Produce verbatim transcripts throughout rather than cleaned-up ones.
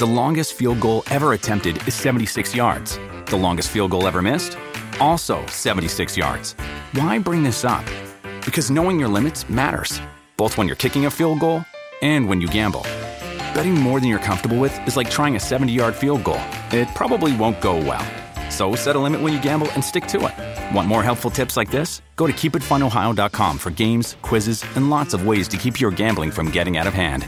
The longest field goal ever attempted is seventy-six yards. The longest field goal ever missed? Also seventy-six yards. Why bring this up? Because knowing your limits matters, both when you're kicking a field goal and when you gamble. Betting more than you're comfortable with is like trying a seventy-yard field goal. It probably won't go well. So set a limit when you gamble and stick to it. Want more helpful tips like this? Go to keep it fun ohio dot com for games, quizzes, and lots of ways to keep your gambling from getting out of hand.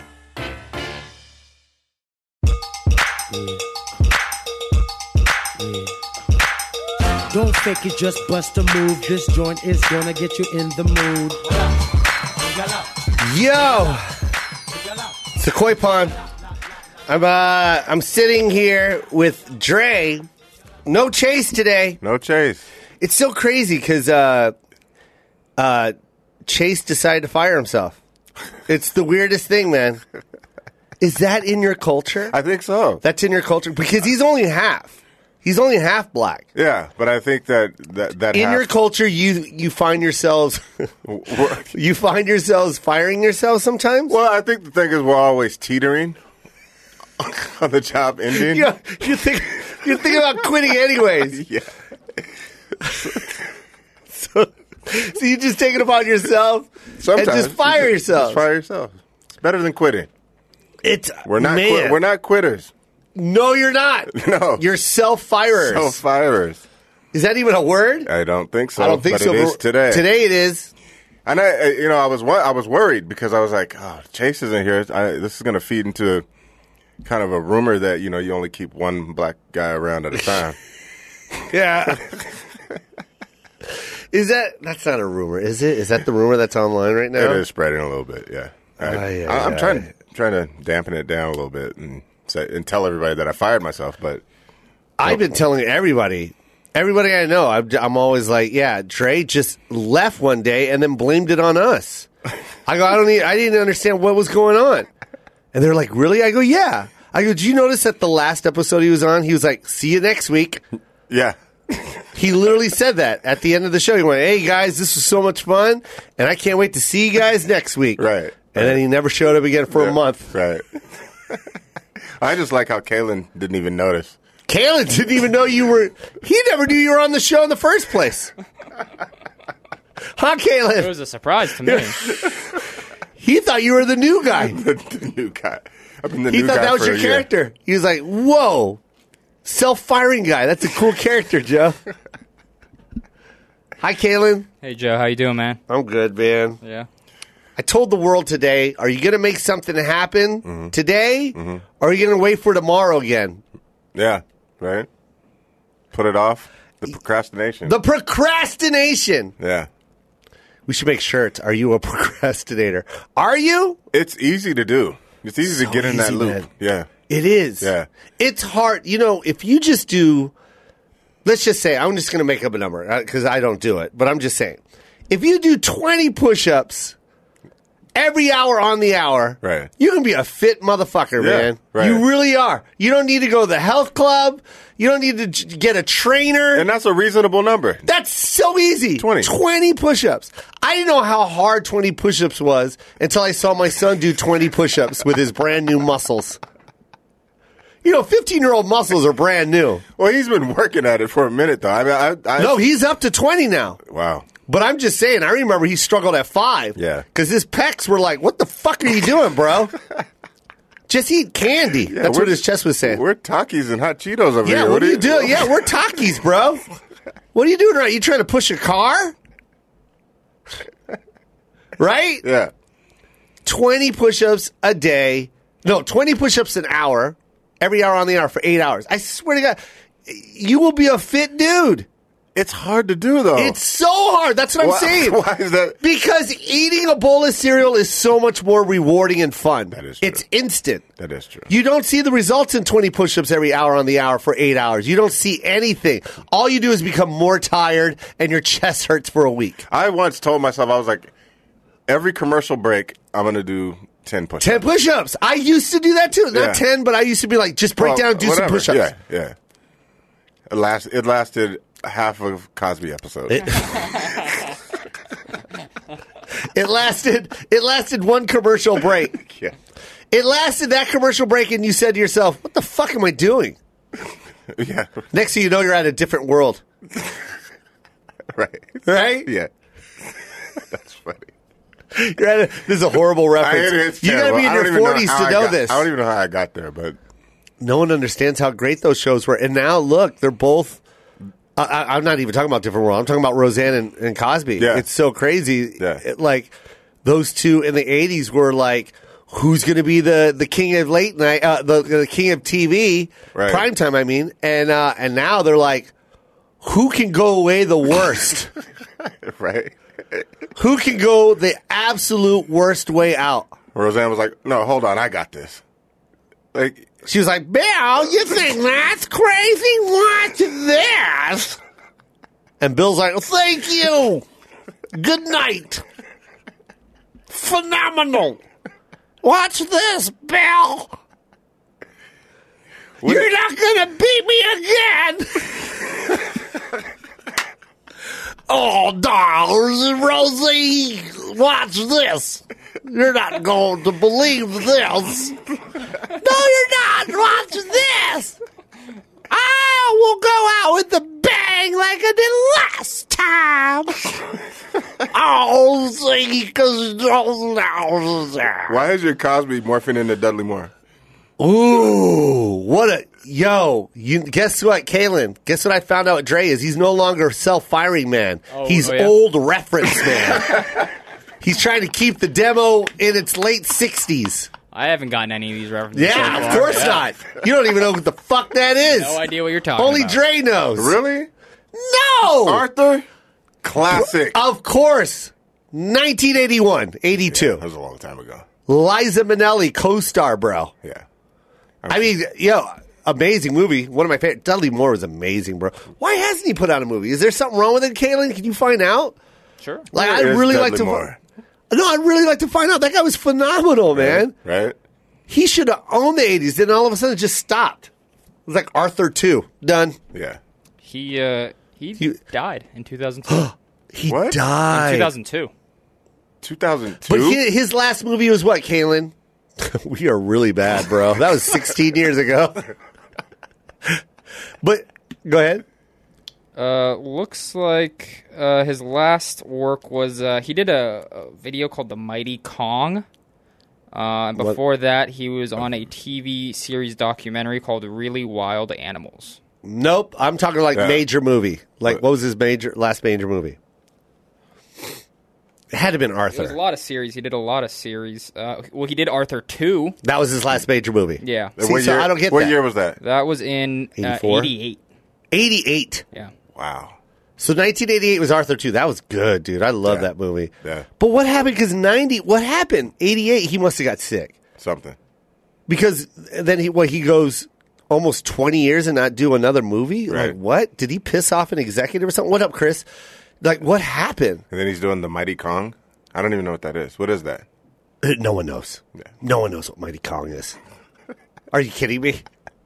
Don't fake it, just bust a move. This joint is gonna get you in the mood. Yo! It's the Koi Pond. I'm uh I'm sitting here with Dre. No Chase today. No Chase. It's so crazy because uh, uh, Chase decided to fire himself. It's the weirdest thing, man. Is that in your culture? I think so. That's in your culture because he's only half. He's only half black. Yeah, but I think that that, that in half- your culture, you you find yourselves you find yourselves firing yourselves sometimes. Well, I think the thing is we're always teetering on the job ending. Yeah, you think you're thinking about quitting anyways. Yeah. so, so you just take it upon yourself Sometimes and just fire you yourself. Just fire yourself. It's better than quitting. It's we're not man. Qui- we're not quitters. No, you're not. No, you're self-firers. Self-firers. Is that even a word? I don't think so. I don't think but so. It is today. Today it is. And I, you know, I was I was worried because I was like, oh, Chase isn't here. I, this is going to feed into kind of a rumor that you know you only keep one black guy around at a time. Yeah. Is that that's not a rumor, is it? Is that the rumor that's online right now? It is spreading a little bit, yeah. I, Aye, I, I'm aye, trying aye. trying to dampen it down a little bit and say, and tell everybody that I fired myself, but I've been telling everybody, everybody I know, I'm, I'm always like, yeah, Dre just left one day and then blamed it on us. I go, I don't, need, I didn't understand what was going on, and they're like, really? I go, yeah. I go, did you notice that the last episode he was on, he was like, see you next week. yeah. He literally said that at the end of the show. He went, hey, guys, this was so much fun, and I can't wait to see you guys next week. Right. And right. then he never showed up again for Yeah, a month. Right. I just like how Kalen didn't even notice. Kalen didn't even know you were... He never knew you were on the show in the first place. Huh, Kalen? It was a surprise to me. He thought you were the new guy. the, the new guy. I've been the He new thought guy that was for your a year. character. He was like, whoa, self-firing guy. That's a cool character, Joe. Hi, Kalen. Hey, Joe. How you doing, man? I'm good, man. Yeah. I told the world today, are you going to make something happen Mm-hmm. today, Mm-hmm. or are you going to wait for tomorrow again? Yeah. Right. Put it off. The procrastination. The procrastination. yeah. We should make shirts. Are you a procrastinator? Are you? It's easy to do. It's easy So to get in that easy, loop. man. Yeah. It is. Yeah. It's hard. You know, if you just do, let's just say, I'm just going to make up a number because I don't do it, but I'm just saying. If you do twenty push-ups every hour on the hour, Right. you can be a fit motherfucker, Yeah, man. right. You really are. You don't need to go to the health club. You don't need to j- get a trainer. And that's a reasonable number. That's so easy. twenty. twenty push-ups. I didn't know how hard twenty push-ups was until I saw my son do twenty push-ups with his brand new muscles. You know, fifteen-year-old muscles are brand new. Well, he's been working at it for a minute, though. I mean, I, I, No, he's up to twenty now. Wow. But I'm just saying, I remember he struggled at five. Yeah. Because his pecs were like, what the fuck are you doing, bro? Just eat candy. Yeah, That's what we're- his chest was saying. We're Takis and hot Cheetos over Yeah, here. what, are you doing? Yeah, we're Takis, bro. What are you doing right? You trying to push a car? Right? Yeah. twenty push-ups a day. No, twenty push-ups an hour. Every hour on the hour for eight hours. I swear to God, you will be a fit dude. It's hard to do, though. It's so hard. That's what I'm Why- saying. Why is that? Because eating a bowl of cereal is so much more rewarding and fun. That is true. It's instant. That is true. You don't see the results in twenty push-ups every hour on the hour for eight hours. You don't see anything. All you do is become more tired and your chest hurts for a week. I once told myself, I was like, every commercial break, I'm going to do ten push-ups. ten push-ups. I used to do that too. Not Yeah. ten, but I used to be like, just break Well, down and do whatever. some push-ups. Yeah, yeah. It, last, it lasted half of Cosby episode. It, it lasted. It lasted one commercial break. yeah. It lasted that commercial break, and you said to yourself, "What the fuck am I doing?" Yeah. Next thing you know, you're at a different world. Right. Right? Yeah. That's funny. You're at a, this is a horrible reference. I, it's you got to terrible. be in I don't your even know forties how to I know got- this. I don't even know how I got there, but No one understands how great those shows were. And now, look, they're both. I, I, I'm not even talking about different world. I'm talking about Roseanne and, and Cosby. Yeah. It's so crazy. Yeah. It- like those two in the eighties were like, who's going to be the, the king of late night, uh, the, the king of T V, Right. primetime? I mean, and uh, and now they're like, who can go away the worst? right. Who can go the absolute worst way out? Roseanne was like, "No, hold on, I got this." Like, She was like, Bill, you think that's crazy? Watch this. And Bill's like, well, thank you. Good night. Phenomenal. Watch this, Bill. You're not going to beat me again. Oh, dollars, Rosie. Watch this. You're not going to believe this. No, you're not. Watch this. I will go out with a bang like I did last time. Oh, see, because why is your Cosby morphing into Dudley Moore? Ooh, what a yo! You guess what, Kaylin? Guess what I found out what Dre is? He's no longer self-firing man. Oh, He's oh, yeah? old reference man. He's trying to keep the demo in its late sixties. I haven't gotten any of these references. Yeah, so of far. course Yeah. not. You don't even know what the fuck that is. No idea what you're talking Only about. Dre knows. Really? No. Arthur? Classic. Of course. nineteen eighty-one, eighty-two. That was a long time ago. Liza Minnelli, co-star, bro. Yeah. I mean, yo, amazing movie. One of my favorite. Dudley Moore was amazing, bro. Why hasn't he put out a movie? Is there something wrong with it, Kaylin? Can you find out? Sure. Like, Where I'd is really Dudley like to. Moore? No, I'd really like to find out. That guy was phenomenal, man. Right? He should have owned the eighties. Then all of a sudden, it just stopped. It was like Arthur two. Done. Yeah. He uh he You- died in two thousand two. He What? died. two thousand two. two thousand two? But his, his last movie was what, Kaylin? We are really bad, bro. That was sixteen years ago. But go ahead. Uh, looks like uh, his last work was uh, he did a, a video called The Mighty Kong. Uh, and What- before that, he was on a T V series documentary called Really Wild Animals. Nope. I'm talking like Yeah. major movie. Like, What? what was his major last major movie? It had to have been It was a Arthur. lot of series. He did a lot of series. Uh, well, he did Arthur two. That was his last major movie. Yeah. See, what so year, I don't get what that. year was that? That was in uh, eighty-four? eighty-eight. eighty-eight. Yeah. Wow. So nineteen eighty-eight was Arthur two. That was good, dude. I love Yeah. that movie. Yeah. But what happened? Because ninety, what happened? eighty-eight, he must have got sick. Something. Because then he, what, he goes almost twenty years and not do another movie? Right. Like, what? Did he piss off an executive or something? What up, Chris? Like, what happened? And then he's doing the Mighty Kong. I don't even know what that is. What is that? Uh, No one knows. Yeah. No one knows what Mighty Kong is. Are you kidding me?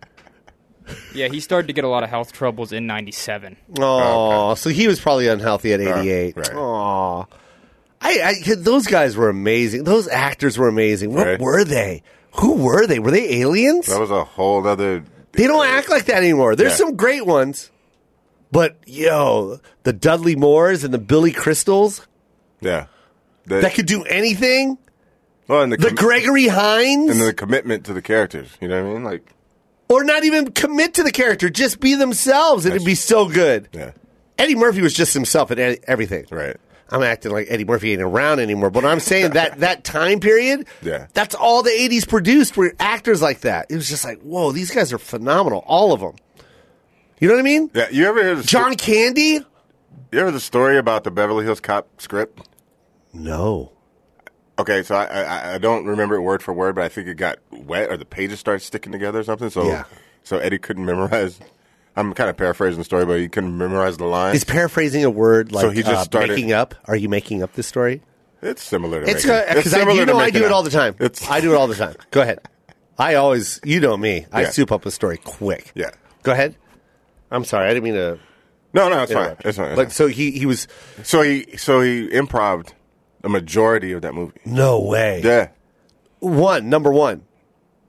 Yeah, he started to get a lot of health troubles in ninety-seven. Oh, so he was probably unhealthy at eighty-eight. right. Oh, I, I, those guys were amazing. Those actors were amazing. What Right. were they? Who were they? Were they aliens? That was a whole other. They don't act like that anymore. There's Yeah. some great ones, but yo, the Dudley Moores and the Billy Crystals Yeah. The, that could do anything. well, and the, The com- Gregory Hines, and the commitment to the characters. You know what I mean? Like, or not even commit to the character, just be themselves, and it'd be so good. yeah. Eddie Murphy was just himself in e- everything. Right. I'm acting like Eddie Murphy ain't around anymore, but I'm saying that that time period, Yeah. that's all the eighties produced were actors like that. It was just like, whoa, these guys are phenomenal, all of them. You know what I mean? Yeah. You ever hear the John Candy? You ever the story about the Beverly Hills Cop script? No. Okay, so I, I I don't remember it word for word, but I think it got wet or the pages started sticking together or something. So Yeah. so Eddie couldn't memorize. I'm kind of paraphrasing the story, but he couldn't memorize the lines. Is paraphrasing a word like So he just uh, started- making up? Are you making up this story? It's similar to It's making- because similar you to know I making do it up. all the time. It's I do it all the time. Go ahead. I always, you know me. I Yeah. soup up a story quick. Yeah. Go ahead. I'm sorry. I didn't mean to. no, no, it's fine. interrupt. It's fine. It's But fine. so he he was So he so he improv'd the majority of that movie. no way. Yeah, One number one.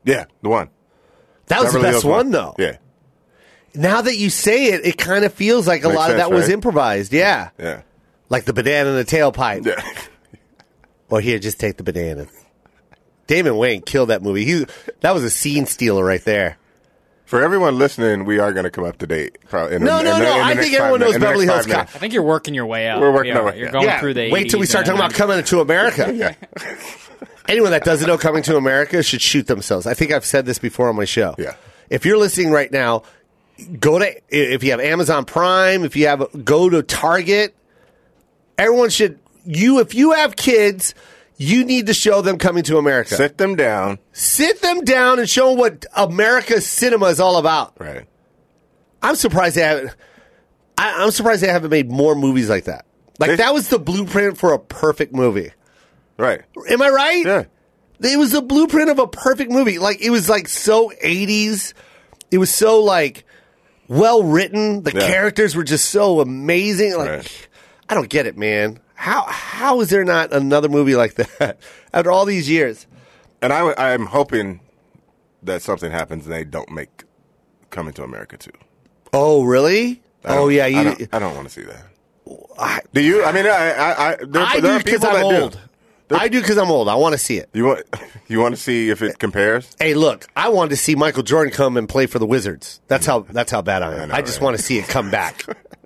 Yeah, the one. That was Beverly the best Hills one, though. Yeah, Now that you say it, it kind of feels like a Makes lot of sense, that was right? improvised. Yeah. yeah, Like the banana in the tailpipe. yeah. Or here, just take the banana. Damon Wayne killed that movie. He That was a scene stealer right there. For everyone listening, we are going to come up to date. Probably in, No, in, no, in, no. in the I next think five everyone minutes- knows in the Beverly next Hills five Cop. minutes. I think you're working your way up. We're working yeah, our way- You're yeah. going Yeah, through the wait till we eighties start and talking about nineties. Coming to America. Yeah, Anyone that doesn't know Coming to America should shoot themselves. I think I've said this before on my show. Yeah. If you're listening right now, go to if you have Amazon Prime, if you have go to Target. Everyone should you if you have kids, you need to show them Coming to America. sit them down. Sit them down and show them what America's cinema is all about. Right. I'm surprised they haven't. I, I'm surprised they haven't made more movies like that. Like They- that was the blueprint for a perfect movie. Right. Am I right? Yeah. It was the blueprint of a perfect movie. Like it was like so eighties. It was so like well written. The Yeah. characters were just so amazing. Like Right. I don't get it, man. How how is there not another movie like that after all these years? And I, I'm hoping that something happens and they don't make Coming to America too. Oh, really? I Oh don't- yeah, I you. don't, I don't want to see that. I, Do you? I mean, I, I, I, there, I there do are because people I'm that old. do. There- I do because I'm old. I want to see it. You want, you want to see if it compares? Hey, look, I wanted to see Michael Jordan come and play for the Wizards. That's how that's how bad I am. I I, know, just right? want to see it come back.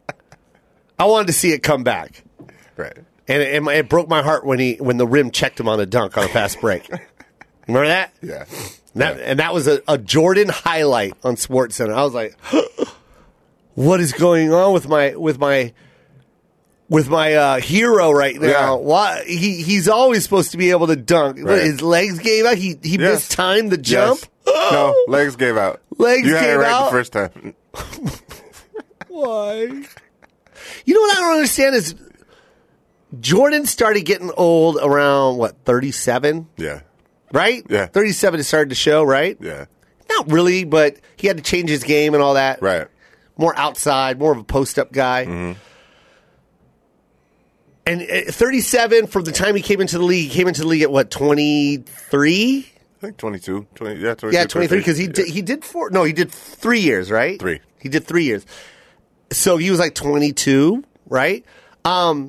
I wanted to see it come back, Right. and it, it, it broke my heart when he when the rim checked him on a dunk on a fast break. Remember that? Yeah. And that, and that was a, a Jordan highlight on SportsCenter. I was like, "What is going on with my with my with my uh, hero right now? Yeah. Why he he's always supposed to be able to dunk? But Right. his legs gave out. He he Yes. mistimed the jump. Yes. No, legs gave out. Legs you had gave it right out? the first time. Why? You know what I don't understand is Jordan started getting old around what thirty-seven, Yeah. right? Yeah. thirty-seven. It started to show, right? Yeah. Not really, but he had to change his game and all that. Right. More outside, more of a post-up guy. Mm-hmm. And uh, thirty-seven, from the time he came into the league, he came into the league at what, twenty-three? I think twenty-two. twenty, yeah, twenty-two. Yeah, twenty-three, because he yeah. did, he did four. No, he did three years, right? Three. He did three years. So he was like twenty-two, right? Um,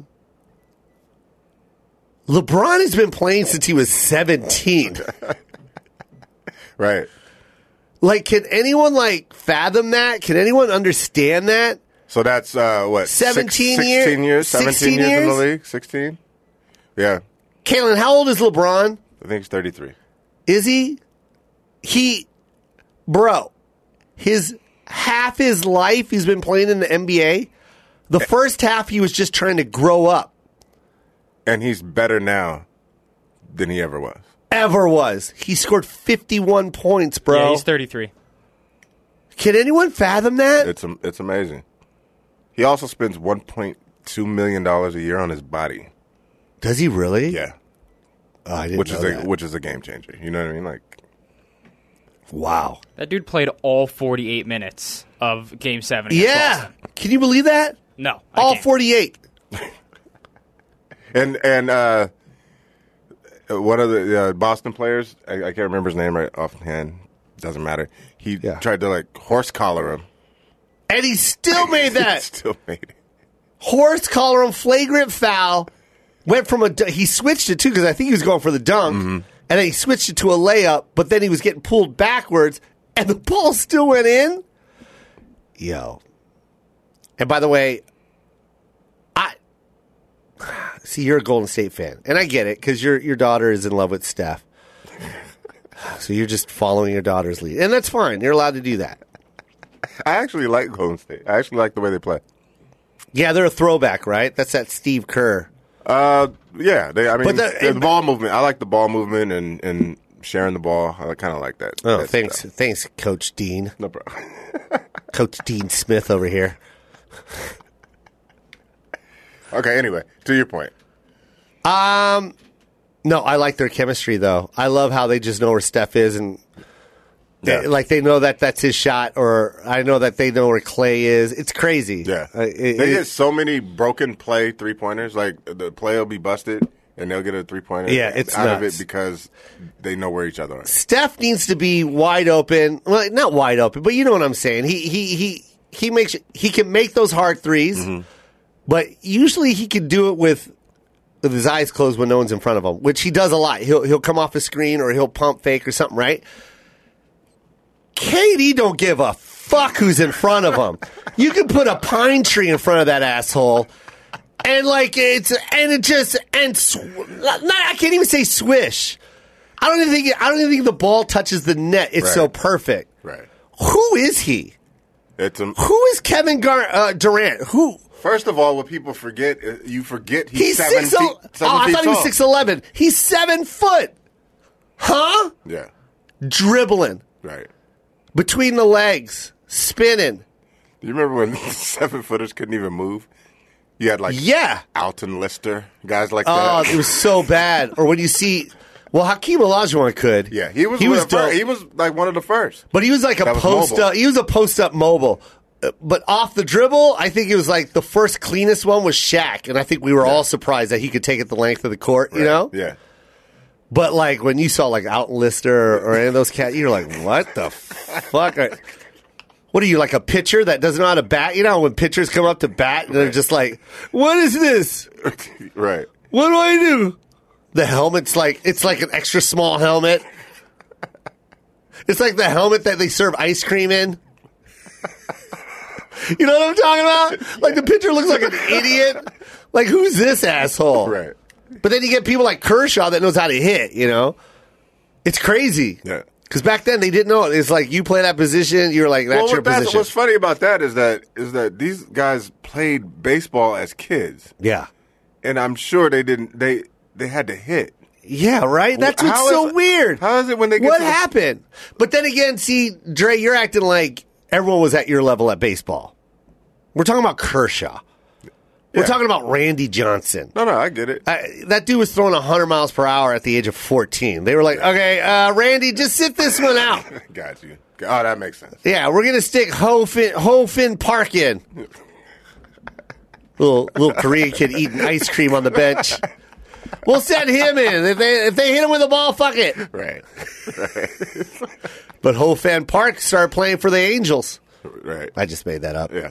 LeBron has been playing since he was seventeen. Right. Like, can anyone like fathom that? Can anyone understand that? So that's, uh, what? seventeen six, years? sixteen years? seventeen sixteen years in the years? league? sixteen? Yeah. Kalen, how old is LeBron? I think he's thirty-three. Is he? He, bro, his half his life he's been playing in the N B A. The first half he was just trying to grow up. And he's better now than he ever was. Ever was. He scored fifty-one points, bro. Yeah, he's thirty-three. Can anyone fathom that? It's am- it's amazing. He also spends one point two million dollars a year on his body. Does he really? Yeah. Oh, I didn't Which know is a that. which is a game changer. You know what I mean? Like, Wow. That dude played all forty-eight minutes of Game Seven. against Yeah. Boston. Can you believe that? No, I All can't. forty-eight. and and uh, one of the uh, Boston players, I, I can't remember his name right offhand. Doesn't matter. He Yeah. tried to like horse collar him. And he still made that. Still made it. Horse collar him, flagrant foul. Went from a du- he switched it too because I think he was going for the dunk, Mm-hmm. and then he switched it to a layup. But then he was getting pulled backwards, and the ball still went in. Yo, and by the way, I see you're a Golden State fan, and I get it because your your daughter is in love with Steph, so you're just following your daughter's lead, and that's fine. You're allowed to do that. I actually like Golden State. I actually like the way they play. Yeah, they're a throwback, right? That's that Steve Kerr. Uh, yeah. They, I mean, But the, the- the ball movement. I like the ball movement and, and sharing the ball. I kind of like that. Oh, that thanks, stuff. thanks, Coach Dean. No problem. Coach Dean Smith over here. Okay. Anyway, to your point. Um, no, I like their chemistry though. I love how they just know where Steph is, and they, Yeah. like they know that that's his shot, or I know that they know where Clay is. It's crazy. Yeah, Uh, it- they it- get so many broken play three pointers. Like the play will be busted, and they'll get a three pointer. Yeah, it's out of nuts. it because they know where each other are. Steph needs to be wide open. Well, not wide open, but you know what I'm saying. He he he he makes he can make those hard threes, Mm-hmm. but usually he can do it with with his eyes closed when no one's in front of him, which he does a lot. He'll he'll come off a screen or he'll pump fake or something, right? K D don't give a fuck who's in front of him. You can put a pine tree in front of that asshole, and like it's and it just and sw- not, I can't even say swish. I don't even think I don't even think the ball touches the net. It's Right. so perfect. Right. Who is he? It's a, Who is Kevin Gar- uh, Durant? Who? First of all, what people forget, uh, you forget he's, He's seven six. feet. el- Seven oh, I feet thought he was tall. six eleven. He's seven foot. Huh? Yeah. Dribbling Right. between the legs, spinning. Do you remember when seven footers couldn't even move? You had like Yeah. Alton Lister, guys like Oh, that. it was so bad. Or when you see, well, Hakeem Olajuwon could. yeah, he was. He one was of the fir- dope. He was like one of the first. But he was like a That was post mobile. up. He was a post up mobile. Uh, But off the dribble, I think it was like the first cleanest one was Shaq, and I think we were all surprised that he could take it the length of the court. You Right. know. Yeah. But like when you saw like Alton Lister or, or any of those cats, you're like, what the fuck? Are, what are you, like a pitcher that doesn't know how to bat? You know when pitchers come up to bat and they're just like, what is this? Right. What do I do? The helmet's like, it's like an extra small helmet. It's like the helmet that they serve ice cream in. You know what I'm talking about? Like the pitcher looks like an idiot. Like, who's this asshole? Right. But then you get people like Kershaw that knows how to hit, you know? It's crazy. Yeah. Because back then they didn't know it. It's like you play that position, you're like, that's well, your what that's, position. what's funny about that is that is that these guys played baseball as kids, Yeah. and I'm sure they didn't. They they had to hit. Yeah, right? That's How what's is so it- weird. how is it when they get What to the- happened? But then again, see, Dre, you're acting like everyone was at your level at baseball. We're talking about Kershaw. We're Yeah. talking about Randy Johnson. No, no, I get it. I, that dude was throwing one hundred miles per hour at the age of fourteen. They were like, okay, uh, Randy, just sit this one out. Got you. Oh, that makes sense. Yeah, we're going to stick Hofin, Hofin Park in. little little Korean kid eating ice cream on the bench. We'll send him in. If they if they hit him with a ball, fuck it. Right. But Hofan Park started playing for the Angels. Right. I just made that up. Yeah.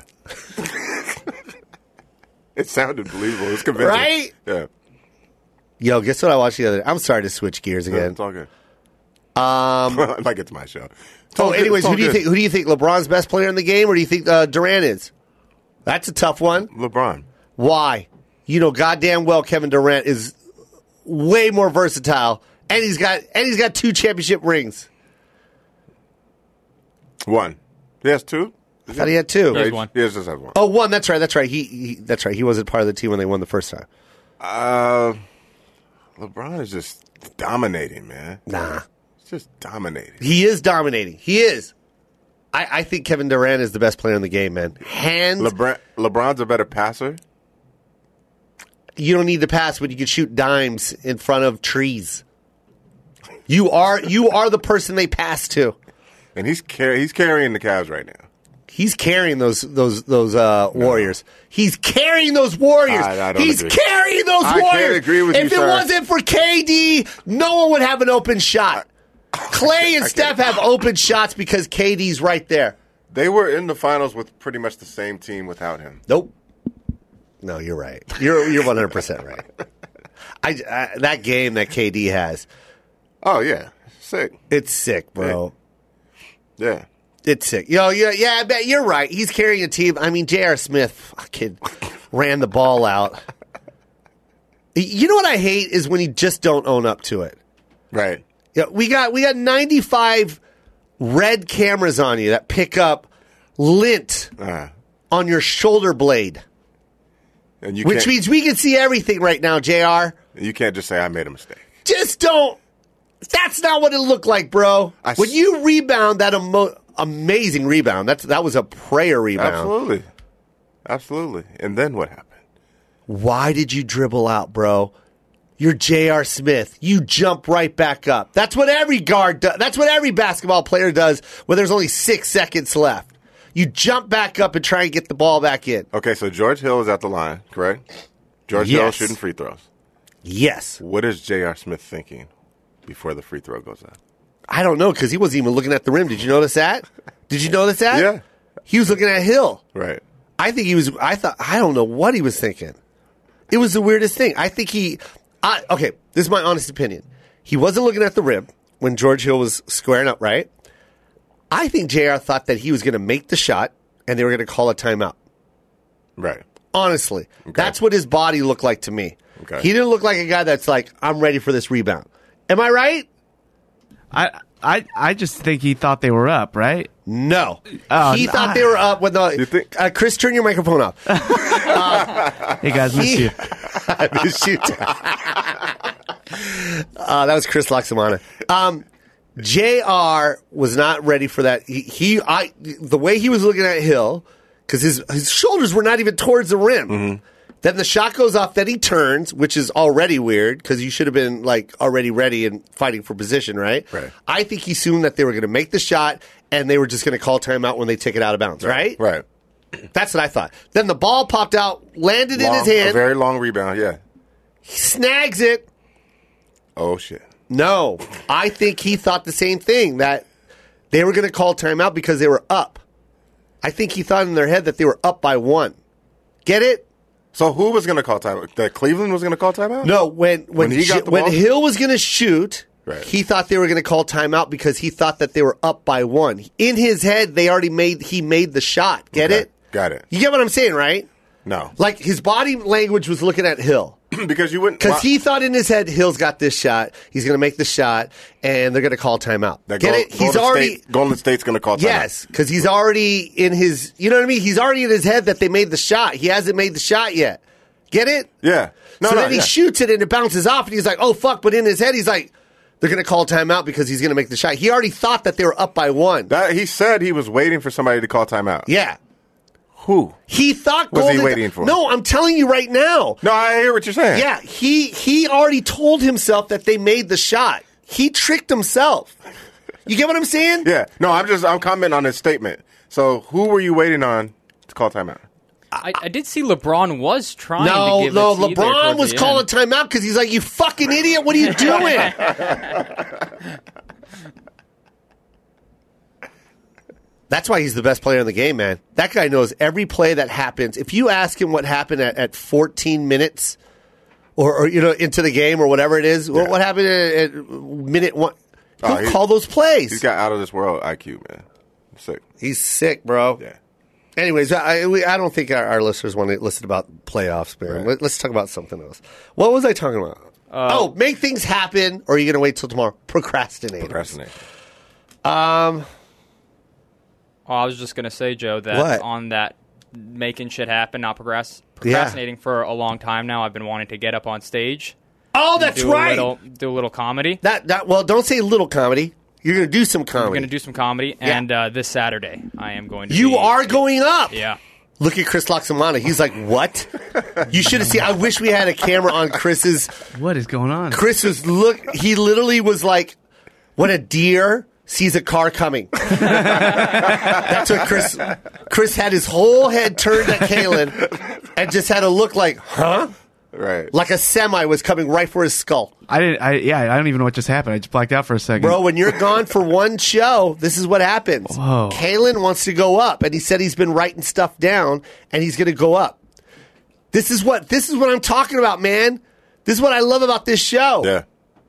It sounded believable. It's convincing. Right? Yeah. Yo, guess what I watched the other day? I'm sorry to switch gears Yeah, again. it's all good. Um, like it's my show. It's all Oh, good. anyways, It's all who do you good. think? Who do you think LeBron's best player in the game, or do you think uh, Durant is? That's a tough one. LeBron. Why? You know, goddamn well, Kevin Durant is way more versatile, and he's got and he's got two championship rings. One. He has two? I thought he had two. He has one. He just has one. Oh, one. That's right. That's right. He, he that's right. He wasn't part of the team when they won the first time. Uh, LeBron is just dominating, man. Nah, He's just dominating. he is dominating. He is. I, I think Kevin Durant is the best player in the game, man. Hands. LeBron, LeBron's a better passer. You don't need to pass, but you can shoot dimes in front of trees. You are you are the person they pass to. And he's car- he's carrying the Cavs right now. He's carrying those those those uh, Warriors. He's carrying those Warriors. I- I don't He's agree. carrying those I can't Warriors. agree with if you, it sir. wasn't for K D, no one would have an open shot. Clay and Steph have open shots because K D's right there. They were in the finals with pretty much the same team without him. Nope. No, you're right. You're you're one hundred percent right. I, I that game that K D has, Oh, yeah. Sick. it's sick, bro. Yeah. It's sick. Yo, yeah, yeah, I bet you're right. He's carrying a team. I mean, J R. Smith fucking ran the ball out. You know what I hate is when you just don't own up to it. Right. Yeah, we got we got ninety-five red cameras on you that pick up lint Uh, on your shoulder blade, and you which can't, means we can see everything right now, J R. you can't just say, I made a mistake. Just don't. That's not what it looked like, bro. I when s- you rebound that emo- amazing rebound, that's that was a prayer rebound. Absolutely. Absolutely. And then what happened? Why did you dribble out, bro? You're J R. Smith. You jump right back up. That's what every guard does. That's what every basketball player does when there's only six seconds left. You jump back up and try and get the ball back in. Okay, so George Hill is at the line, correct? George Hill Yes. shooting free throws. Yes. What is J R. Smith thinking before the free throw goes up? I don't know because he wasn't even looking at the rim. Did you notice that? Did you notice that? Yeah. He was looking at Hill. Right. I think he was. I thought. I don't know what he was thinking. It was the weirdest thing. I think he. I, okay, this is my honest opinion. He wasn't looking at the rim when George Hill was squaring up. Right. I think J R thought that he was going to make the shot and they were going to call a timeout. Right. Honestly, Okay. that's what his body looked like to me. Okay. He didn't look like a guy that's like, I'm ready for this rebound. Am I right? I I I just think he thought they were up, right? No. Oh, he no. thought they were up when the. You think- uh, Chris, turn your microphone off. Hey guys, miss He- you. I miss you. uh, that was Chris Laxamana. Um, J R was not ready for that. He, he I, the way he was looking at Hill, because his his shoulders were not even towards the rim. Mm-hmm. Then the shot goes off. Then he turns, which is already weird because you should have been like already ready and fighting for position, right? Right. I think he assumed that they were going to make the shot and they were just going to call timeout when they take it out of bounds, right? Right. That's what I thought. Then the ball popped out, landed in Long- his hand. A very long rebound, yeah. He snags it. Oh, shit. No, I think he thought the same thing, that they were going to call timeout because they were up. I think he thought in their head that they were up by one. Get it? So who was going to call timeout? That Cleveland was going to call timeout? No, when when, When he got J- the when ball? Hill was going to shoot, Right. he thought they were going to call timeout because he thought that they were up by one. In his head, they already made he made the shot. Get Okay, it? got it. You get what I'm saying, right? No. Like his body language was looking at Hill. Because you wouldn't. Because he thought in his head, Hill's got this shot. He's going to make the shot, and they're going to call timeout. That Get Gold- it? He's Golden already State, Golden State's going to call timeout. yes, because he's already in his. You know what I mean? He's already in his head that they made the shot. He hasn't made the shot yet. Get it? Yeah. No, so no, then he yeah. shoots it and it bounces off, and he's like, "Oh fuck!" But in his head, he's like, "They're going to call timeout because he's going to make the shot." He already thought that they were up by one. That, he said he was waiting for somebody to call timeout. yeah. Who? He thought Was he Golden- waiting for? No, I'm telling you right now. No, I hear what you're saying. Yeah, he he already told himself that they made the shot. He tricked himself. You get what I'm saying? Yeah. No, I'm just, I'm commenting on his statement. So who were you waiting on to call timeout? I, I did see LeBron was trying to No, give no, it to you there LeBron towards was the calling end. timeout because he's like, "You fucking idiot! What are you doing?" That's why he's the best player in the game, man. That guy knows every play that happens. If you ask him what happened at, at fourteen minutes, or, or you know, into the game or whatever it is, what, what happened at, at minute one, he'll Oh, he- call those plays. He's got out of this world I Q, man. Sick. He's sick, bro. Yeah. Anyways, I, we, I don't think our, our listeners want to listen about playoffs, man. Right. Let, let's talk about something else. What was I talking about? oh, make things happen, or are you going to wait till tomorrow? Procrastinate. Procrastinate. Um, Oh, I was just gonna say, Joe, that What? on that making shit happen, not progress, procrastinating for a long time now. I've been wanting to get up on stage, oh, that's do right. a little, do a little comedy. That that well, don't say little comedy. You're going to do some comedy. I'm gonna do some comedy, Yeah. and uh, this Saturday I am going to. you be, are going up. Yeah. Look at Chris Laxamana. He's like, what? You should have seen. I wish we had a camera on Chris's. What is going on? Chris was look. He literally was like, "What a deer sees a car coming." That's what Chris. Chris had his whole head turned at Kalen, and just had a look like, "Huh?" Right. Like a semi was coming right for his skull. I didn't. I yeah. I don't even know what just happened. I just blacked out for a second. Bro, when you're gone for one show, this is what happens. Whoa. Kalen wants to go up, and he said he's been writing stuff down, and he's going to go up. This is what this is what I'm talking about, man. This is what I love about this show. Yeah.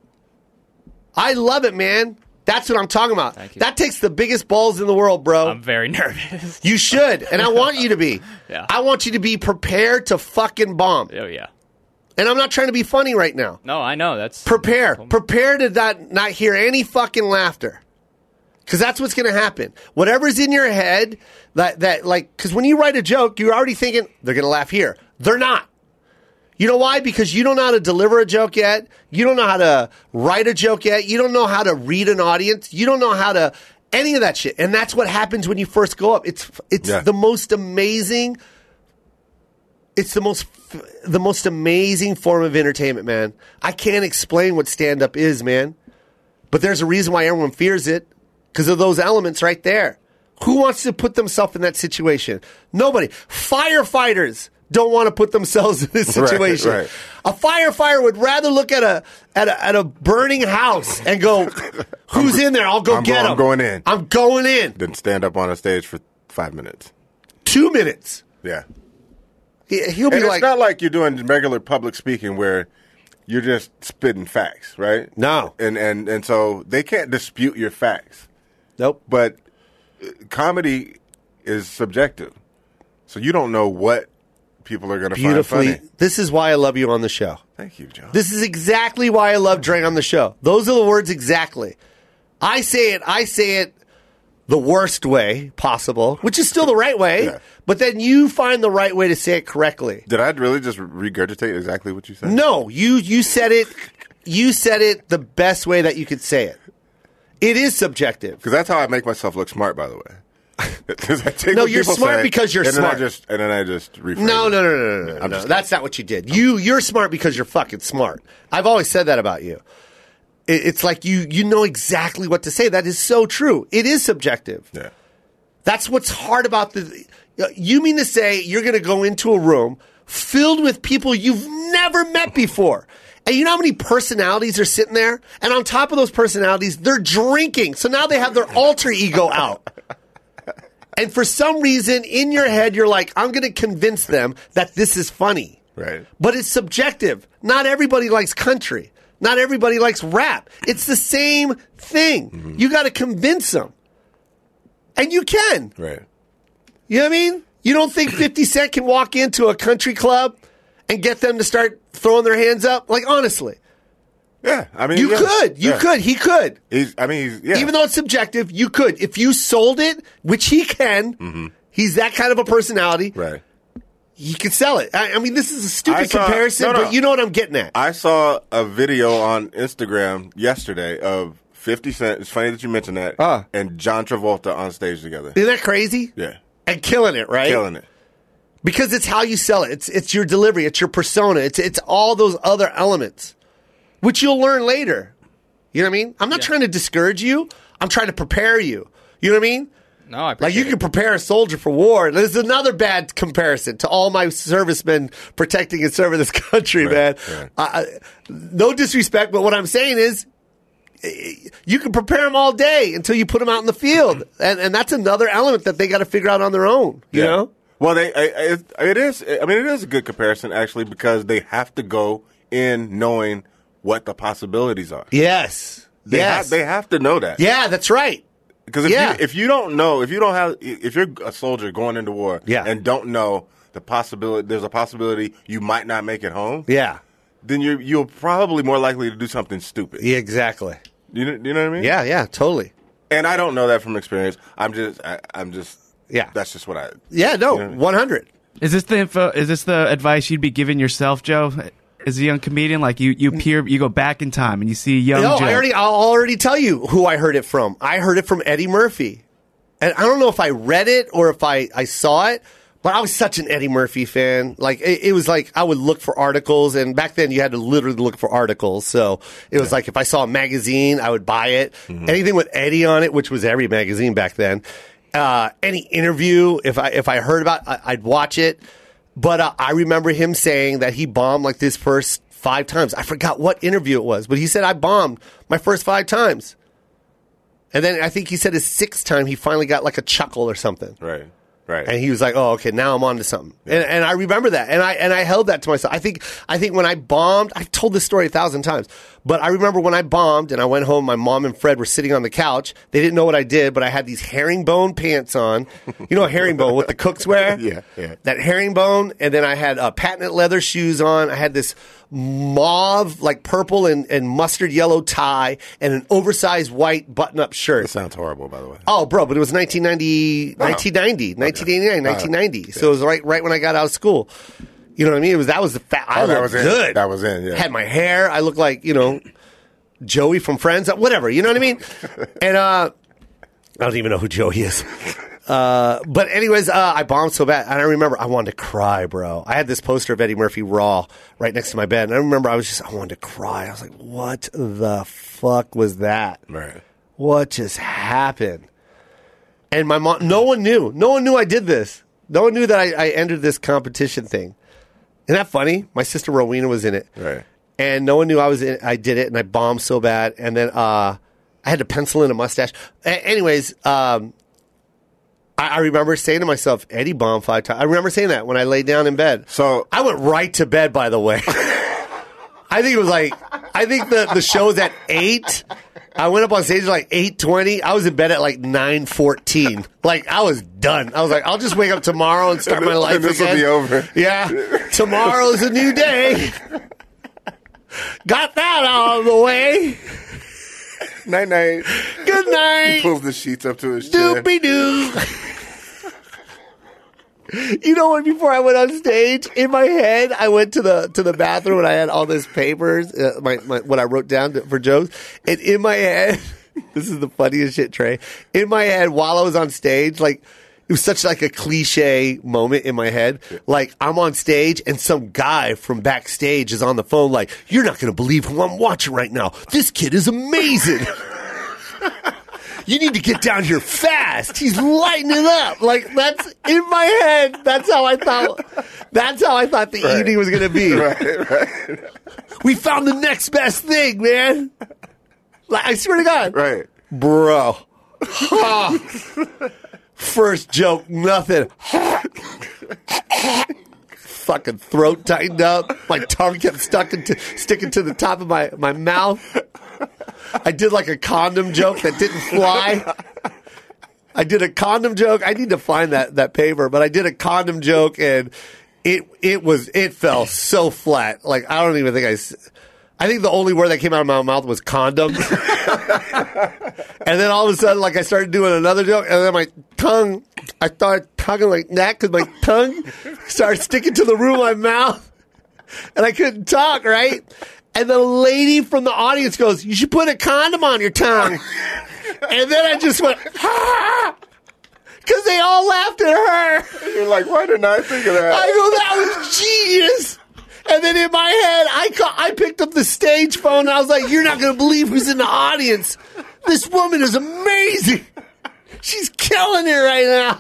I love it, man. That's what I'm talking about. Thank you. That takes the biggest balls in the world, bro. I'm very nervous. you should, and I want you to be. Yeah. I want you to be prepared to fucking bomb. Oh yeah. And I'm not trying to be funny right now. No, I know that's Prepare. Prepare to not, not hear any fucking laughter. Because that's what's going to happen. Whatever's in your head, that, that like, because when you write a joke, you're already thinking, they're going to laugh here. They're not. You know why? Because you don't know how to deliver a joke yet. You don't know how to write a joke yet. You don't know how to read an audience. You don't know how to, any of that shit. And that's what happens when you first go up. It's, it's Yeah. the most amazing, it's the most, the most amazing form of entertainment, man. I can't explain what stand-up is, man. But there's a reason why everyone fears it. Because of those elements right there. Who wants to put themselves in that situation? Nobody. Firefighters don't want to put themselves in this Right, situation. right. A firefighter would rather look at a at a, at a burning house and go, "Who's in there? I'll go I'm get go- him. I'm going in." I'm going in. Then stand up on a stage for five minutes. Two minutes. Yeah. He, he'll be And like, it's not like you're doing regular public speaking where you're just spitting facts, right? No. And and and so they can't dispute your facts. "Nope." But uh, comedy is subjective. So you don't know what people are going to find Beautifully. funny. This is why I love you on the show. Thank you, John. This is exactly why I love Dre on the show. Those are the words exactly. I say it, I say it the worst way possible, which is still the right way, Yeah. but then you find the right way to say it correctly. Did I really just regurgitate exactly what you said? No, you you said it you said it the best way that you could say it. It is subjective. Because that's how I make myself look smart, by the way. 'Cause I take No, what you're people smart say, because you're and then smart. I just, and then I just rephrase No, it. no, no, no, no, no, I'm no. just- That's not what you did. You you're smart because you're fucking smart. I've always said that about you. It, it's like you you know exactly what to say. That is so true. It is subjective. Yeah. That's what's hard about the. You mean to say you're going to go into a room filled with people you've never met before? And you know how many personalities are sitting there? And on top of those personalities, they're drinking. So now they have their alter ego out. And for some reason, in your head, you're like, I'm going to convince them that this is funny. Right. But it's subjective. Not everybody likes country. Not everybody likes rap. It's the same thing. Mm-hmm. You got to convince them. And you can. Right. You know what I mean? You don't think fifty Cent can walk into a country club and get them to start throwing their hands up? Like, honestly. Yeah. I mean, You yeah. could. You Yeah. could. He could. He's, I mean, he's, yeah. Even though it's subjective, you could. If you sold it, which he can, he's that kind of a personality, Right. he could sell it. I, I mean, this is a stupid I saw- comparison, no, no. but you know what I'm getting at. I saw a video on Instagram yesterday of fifty Cent. It's funny that you mentioned that. Ah. And John Travolta on stage together. Isn't that crazy? Yeah. And killing it, right? Killing it. Because it's how you sell it. It's it's your delivery. It's your persona. It's it's all those other elements, which you'll learn later. You know what I mean? I'm not trying to discourage you. I'm trying to prepare you. You know what I mean? No, I Like appreciate you it. can prepare a soldier for war. This is another bad comparison to all my servicemen protecting and serving this country, man. right. I, I, no disrespect, but what I'm saying is, eh, you can prepare them all day until you put them out in the field, and and that's another element that they got to figure out on their own. You Yeah. know? Well, they I, it, it is. I mean, it is a good comparison actually because they have to go in knowing what the possibilities are. Yes. They yes. have, they have to know that. yeah, that's right. Because if Yeah. you if you don't know, if you don't have, if you're a soldier going into war, Yeah. and don't know the possibility, there's a possibility you might not make it home. Yeah. Then you're you're probably more likely to do something stupid. Yeah, exactly. You know, you know what I mean? Yeah, yeah, totally. And I don't know that from experience. I'm just I, I'm just Yeah. That's just what I. Yeah, no, Yeah. one hundred. Is this the info? Is this the advice you'd be giving yourself, Joe? As a young comedian, like you, you peer, you go back in time and you see young No, Joe. I already, I'll already tell you who I heard it from. I heard it from Eddie Murphy. And I don't know if I read it or if I, I saw it, but I was such an Eddie Murphy fan. Like, it, it was like I would look for articles, and back then you had to literally look for articles. So it was like if I saw a magazine, I would buy it. Anything with Eddie on it, which was every magazine back then. Uh, any interview, if I if I heard about, I, I'd watch it. But uh, I remember him saying that he bombed like this first five times. I forgot what interview it was, but he said I bombed my first five times. And then I think he said his sixth time he finally got like a chuckle or something. Right. Right. And he was like, "Oh, okay, now I'm on to something." And, and I remember that, and I and I held that to myself. I think I think when I bombed, I've told this story a thousand times, but I remember when I bombed and I went home. My mom and Fred were sitting on the couch. They didn't know what I did, but I had these herringbone pants on. You know, herringbone what the cooks wear. Yeah, yeah. That herringbone, and then I had uh, patent leather shoes on. I had this mauve, like purple and, and mustard yellow tie, and an oversized white button-up shirt. That sounds horrible, by the way. Oh, bro, but it was nineteen ninety, nineteen ninety, nineteen eighty-nine, nineteen ninety. So it was right right when I got out of school. You know what I mean? It was that was the fa- I Oh, that looked was in. good. That was in, yeah. Had my hair. I looked like, you know, Joey from Friends, whatever. You know what I mean? And uh, I don't even know who Joey is. Uh, but anyways, uh, I bombed so bad, and I remember I wanted to cry, bro. I had this poster of Eddie Murphy Raw right next to my bed, and I remember I was just I wanted to cry. I was like, "What the fuck was that? Right. What just happened?" And my mom, no one knew. No one knew I did this. No one knew that I, I entered this competition thing. Isn't that funny? My sister Rowena was in it. Right. And no one knew I was in it. I did it, and I bombed so bad. And then uh, I had to pencil in a mustache. A- anyways, um, I-, I remember saying to myself, Eddie bombed five times. I remember saying that when I laid down in bed. So I went right to bed, by the way. I think it was like, I think the, the show was at eight. I went up on stage at like eight twenty. I was in bed at like nine fourteen. Like, I was done. I was like, I'll just wake up tomorrow and start And my this- life and this again. will be over. Yeah. Tomorrow's a new day. Got that out of the way. night night. Good He night. pulls the sheets up to his chin. Doopy doo. You know what? Before I went on stage, in my head, I went to the to the bathroom and I had all this papers, uh, my, my what I wrote down to, for jokes. And in my head, this is the funniest shit, Trey. In my head, while I was on stage, like it was such like a cliche moment in my head. Like I'm on stage and some guy from backstage is on the phone. Like, you're not going to believe who I'm watching right now. This kid is amazing. You need to get down here fast. He's lighting it up. Like, that's in my head. That's how I thought. That's how I thought the Right. evening was going to be. Right, right, We found the next best thing, man. Like, I swear to God, right. bro. Ha. First joke, nothing. Fucking throat tightened up. My tongue kept stuck into, sticking to the top of my, my mouth. I did like a condom joke that didn't fly. I did a condom joke. I need to find that, that paper, but I did a condom joke and it it was it fell so flat. Like I don't even think I. s- I think the only word that came out of my mouth was condom. And then all of a sudden, like I started doing another joke, and then my tongue, I started talking like that because my tongue started sticking to the roof of my mouth, and I couldn't talk right. And the lady from the audience goes, "You should put a condom on your tongue." And then I just went, "Ah!" Because they all laughed at her. You're like, why didn't I think of that? I go, that was genius. And then in my head, I ca- I picked up the stage phone and I was like, you're not going to believe who's in the audience. This woman is amazing. She's killing it right now.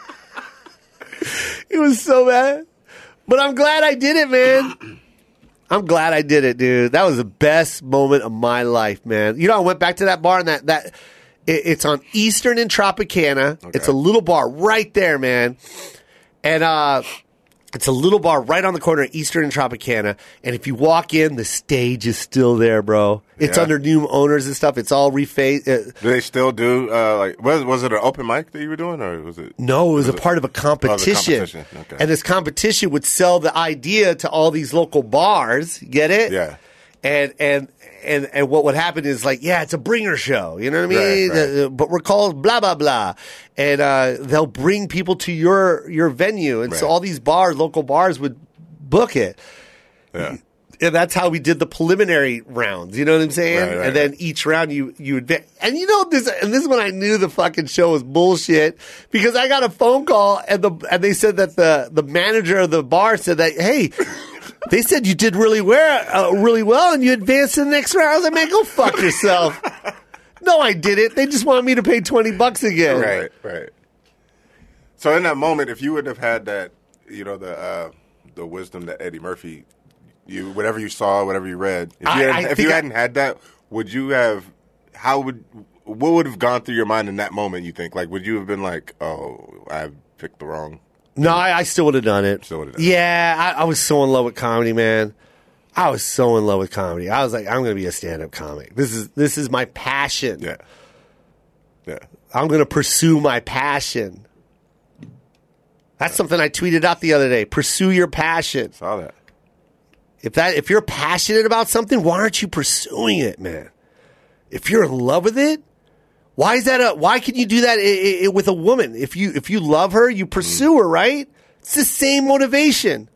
It was so bad. But I'm glad I did it, man. I'm glad I did it, dude. That was the best moment of my life, man. You know, I went back to that bar and that, that it, it's on Eastern and Tropicana. Okay. It's a little bar right there, man. And uh, it's a little bar right on the corner of Eastern and Tropicana. And if you walk in, the stage is still there, bro. It's Yeah. under new owners and stuff. It's all refaced. Uh, Do they still do uh, like was was it an open mic that you were doing or was it? No, it was, Was a it- part of a competition. competition, okay. And this competition would sell the idea to all these local bars. Get it? Yeah. And and and and what would happen is like, yeah, it's a bringer show. You know what I mean? Right, right. Uh, but we're called blah blah blah, and uh, they'll bring people to your your venue, and so Right. all these bars, local bars, would book it. Yeah. And that's how we did the preliminary rounds. You know what I'm saying? Right, right, and then right. each round you you advance. And you know this. And this is when I knew the fucking show was bullshit because I got a phone call and the and they said that the the manager of the bar said that, hey, they said you did really well, uh, really well, and you advanced to the next round. I was like, man, go fuck yourself. No, I didn't. They just wanted me to pay twenty bucks again. Right, right. So in that moment, if you would have had that, you know, the uh, the wisdom that Eddie Murphy, you whatever you saw, whatever you read, if you, I- hadn't, I if think you I- hadn't had that, would you have? How would what would have gone through your mind in that moment? You think like would you have been like, oh, I picked the wrong? No, I, I still would have done it. Still would've done it. Yeah, I, I was so in love with comedy, man. I was so in love with comedy. I was like, I'm going to be a stand-up comic. This is this is my passion. Yeah, yeah. I'm going to pursue my passion. That's something I tweeted out the other day. Pursue your passion. Saw that. If that if you're passionate about something, why aren't you pursuing it, man? If you're in love with it, why is that a why can you do that i- i- with a woman? If you if you love her, you pursue her, right? It's the same motivation.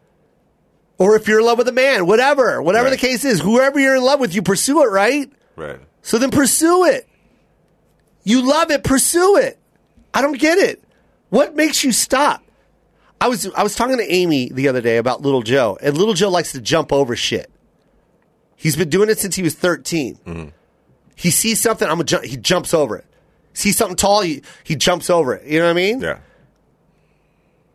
Or if you're in love with a man, whatever, whatever Right. the case is, whoever you're in love with, you pursue it, right? Right. So then pursue it. You love it, pursue it. I don't get it. What makes you stop? I was I was talking to Amy the other day about Little Joe, and Little Joe likes to jump over shit. He's been doing it since he was thirteen. Mm-hmm. He sees something, I'm a ju- he jumps over it. Sees something tall, he, he jumps over it. You know what I mean? Yeah.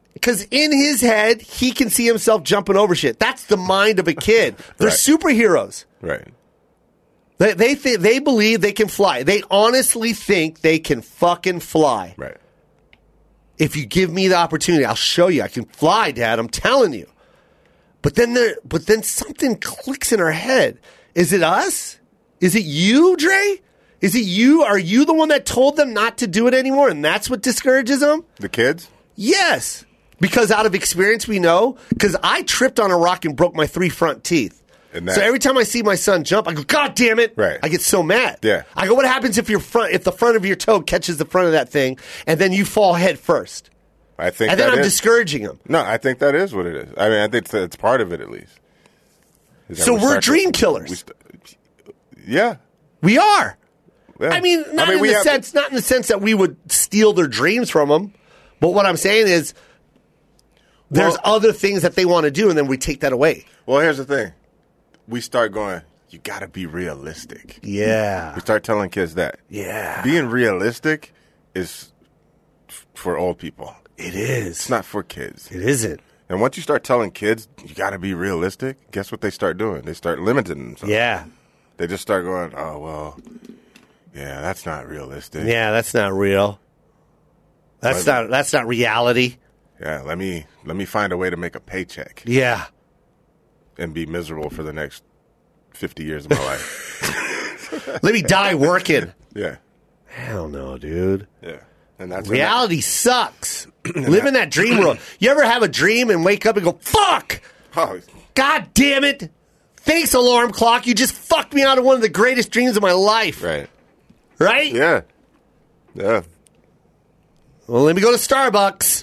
Because in his head, he can see himself jumping over shit. That's the mind of a kid. They're Right. superheroes. Right. They they, th- they believe they can fly. They honestly think they can fucking fly. Right. If you give me the opportunity, I'll show you. I can fly, Dad. I'm telling you. But then there, but then something clicks in our head. Is it us? Is it you, Dre? Is it you? Are you the one that told them not to do it anymore, and that's what discourages them? The kids? Yes. Because out of experience, we know. Because I tripped on a rock and broke my three front teeth. And that- So every time I see my son jump, I go, God damn it. Right. I get so mad. Yeah. I go, what happens if your front, if the front of your toe catches the front of that thing and then you fall head first? I think And then that I'm is- discouraging him. No, I think that is what it is. I mean, I think it's, it's part of it at least. Is that So we we're start to- dream killers. we st- yeah. We are. Yeah. I mean, not I mean, in we the have- sense, not in the sense that we would steal their dreams from them. But what I'm saying is, there's Well- other things that they want to do, and then we take that away. Well, here's the thing. We start going, you got to be realistic. Yeah. We start telling kids that. Yeah. Being realistic is f- for old people. It is. It's not for kids. It isn't. And once you start telling kids, you got to be realistic, guess what they start doing? They start limiting themselves. Yeah. They just start going, oh, well, yeah, that's not realistic. Yeah, that's not real. That's Right. not that's not reality. Yeah, let me let me find a way to make a paycheck Yeah. and be miserable for the next fifty years of my life. Let me die working. Yeah, Hell no, dude. yeah. And that's Reality sucks. Live in that dream world. You ever have a dream and wake up and go, fuck! Oh, God damn it! Thanks, alarm clock. You just fucked me out of one of the greatest dreams of my life. right. Right? Yeah. Yeah. Well, let me go to Starbucks.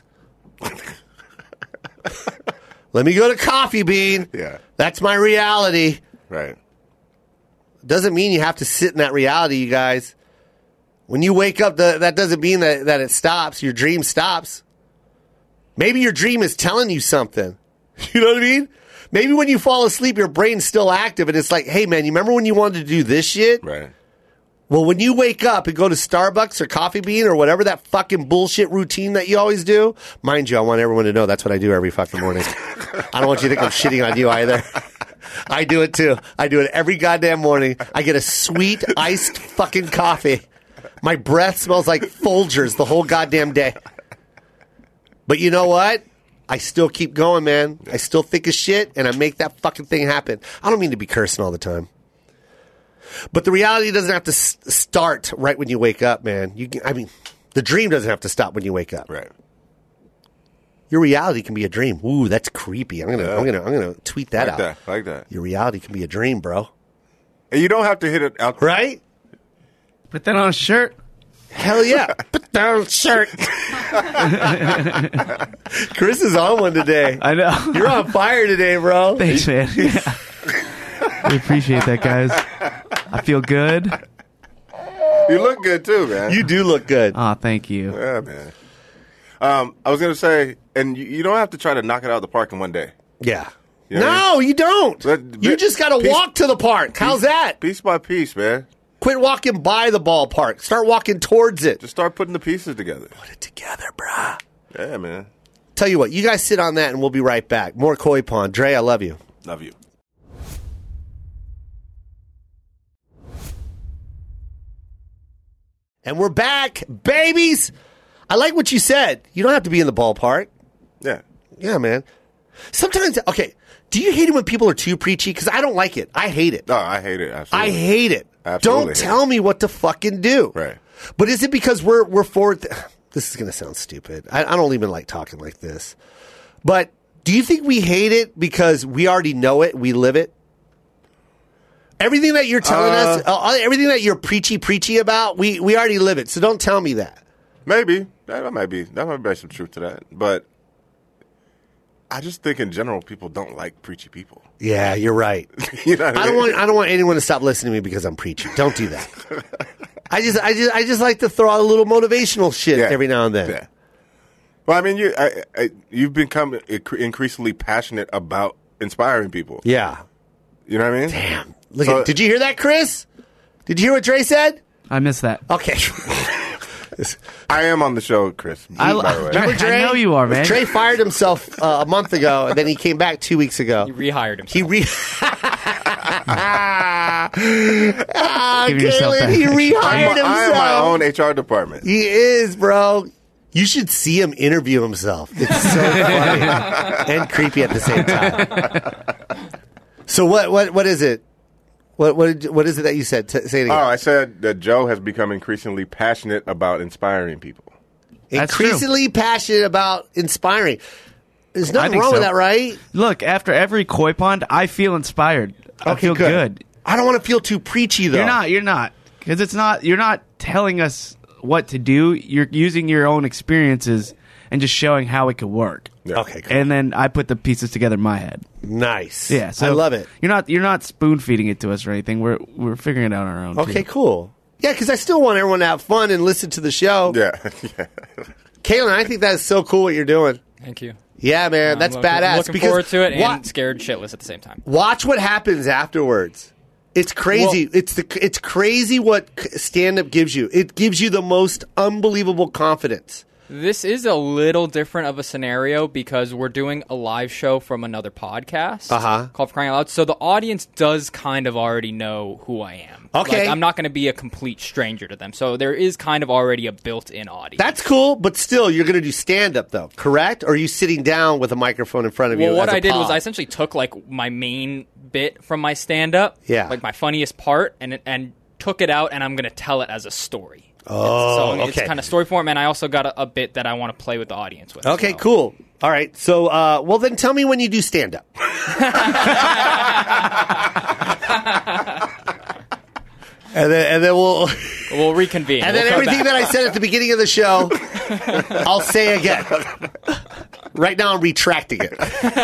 Let me go to Coffee Bean. Yeah. That's my reality. Right. Doesn't mean you have to sit in that reality, you guys. When you wake up, the, that doesn't mean that, that it stops. Your dream stops. Maybe your dream is telling you something. You know what I mean? Maybe when you fall asleep, your brain's still active, and it's like, hey, man, you remember when you wanted to do this shit? Right. Well, when you wake up and go to Starbucks or Coffee Bean or whatever that fucking bullshit routine that you always do, mind you, I want everyone to know that's what I do every fucking morning. I don't want you to think I'm shitting on you either. I do it too. I do it every goddamn morning. I get a sweet iced fucking coffee. My breath smells like Folgers the whole goddamn day. But you know what? I still keep going, man. I still think of shit, and I make that fucking thing happen. I don't mean to be cursing all the time. But the reality doesn't have to s- start right when you wake up, man. You, can, I mean, the dream doesn't have to stop when you wake up. Right. Your reality can be a dream. Ooh, that's creepy. I'm gonna, Yeah. I'm gonna, I'm gonna tweet that Like out. that. Like that. Your reality can be a dream, bro. And you don't have to hit it out. Right? Put that on a shirt. Hell yeah. Put down shirt. Chris is on one today. I know. You're on fire today, bro. Thanks, man. Yeah. We appreciate that, guys. I feel good. You look good too, man. You do look good. Oh, thank you. Yeah, man. Um, I was gonna say, and you, you don't have to try to knock it out of the park in one day. Yeah. You know what I No, you don't. But- You but- just got to piece- walk to the park. How's that? Piece by piece, man. Quit walking by the ballpark. Start walking towards it. Just start putting the pieces together. Put it together, bruh. Yeah, man. Tell you what, you guys sit on that and we'll be right back. More Koi Pond. Dre, I love you. Love you. And we're back, babies. I like what you said. You don't have to be in the ballpark. Yeah. Yeah, man. Sometimes, okay, do you hate it when people are too preachy? Because I don't like it. I hate it. No, I hate it. I Absolutely. hate it. Absolutely Don't hate tell me what to fucking do. Right. But is it because we're we're forward? Th- this is going to sound stupid. I, I don't even like talking like this. But do you think we hate it because we already know it, we live it? Everything that you're telling Uh, us, uh, everything that you're preachy preachy about, we we already live it. So don't tell me that. Maybe that, that might be that might be some truth to that, but I just think in general people don't like preachy people. Yeah, you're right. You know what I I don't mean? want I don't want anyone to stop listening to me because I'm preachy. Don't do that. I just I just I just like to throw out a little motivational shit Yeah. every now and then. Yeah. Well, I mean, you I, I, you've become incre- increasingly passionate about inspiring people. Yeah. You know what I mean? Damn. Look So- at, did you hear that, Chris? Did you hear what Dre said? I missed that. Okay. I am on the show, Chris. I, by the way. Remember Dre? I know you are, man. Trey fired himself uh, a month ago, and then he came back two weeks ago. He rehired himself. He re. ah, Give yourself Kalen, a- he rehired I'm, himself. I am my own H R department. He is, bro. You should see him interview himself. It's so funny and creepy at the same time. So what? What? What is it? What? What? did- What is it that you said? T- say it Oh, again. I said that Joe has become increasingly passionate about inspiring people. That's true. Increasingly passionate about inspiring. There's nothing think wrong with so. that, right? Look, after every koi pond, I feel inspired. I Okay, feel good. I don't want to feel too preachy, though. You're not. You're not. Because it's not. You're not telling us what to do. You're using your own experiences and just showing how it could work. Yeah. Okay, cool. And then I put the pieces together in my head. Nice. Yeah, so I love it. You're not. You're not spoon feeding it to us or anything. We're we're figuring it out on our own. Okay, too. cool. Yeah, because I still want everyone to have fun and listen to the show. Yeah. yeah. Kaylin, I think that is so cool what you're doing. Thank you. Yeah, man, I'm that's looking, badass. Looking because forward to it wa- and scared shitless at the same time. watch what happens afterwards. It's crazy. Well- it's the it's crazy what stand up gives you. It gives you the most unbelievable confidence. This is a little different of a scenario because we're doing a live show from another podcast Uh-huh. called Crying Out Loud. So the audience does kind of already know who I am. Okay. Like, I'm not going to be a complete stranger to them. So there is kind of already a built-in audience. That's cool, but still, you're going to do stand up though, correct? Or are you sitting down with a microphone in front of you? Well, what as a I did was pod? I essentially took like my main bit from my stand-up, Yeah. like my funniest part, and and took it out, and I'm going to tell it as a story. Oh, so it's okay. kind of story form, and I also got a, a bit that I want to play with the audience with. as Okay, well. cool. All right. So, uh, well, then tell me when you do stand up. and then, and then we'll, We'll reconvene. and We'll then come everything back. that I said at the beginning of the show, I'll say again. Right now, I'm retracting it.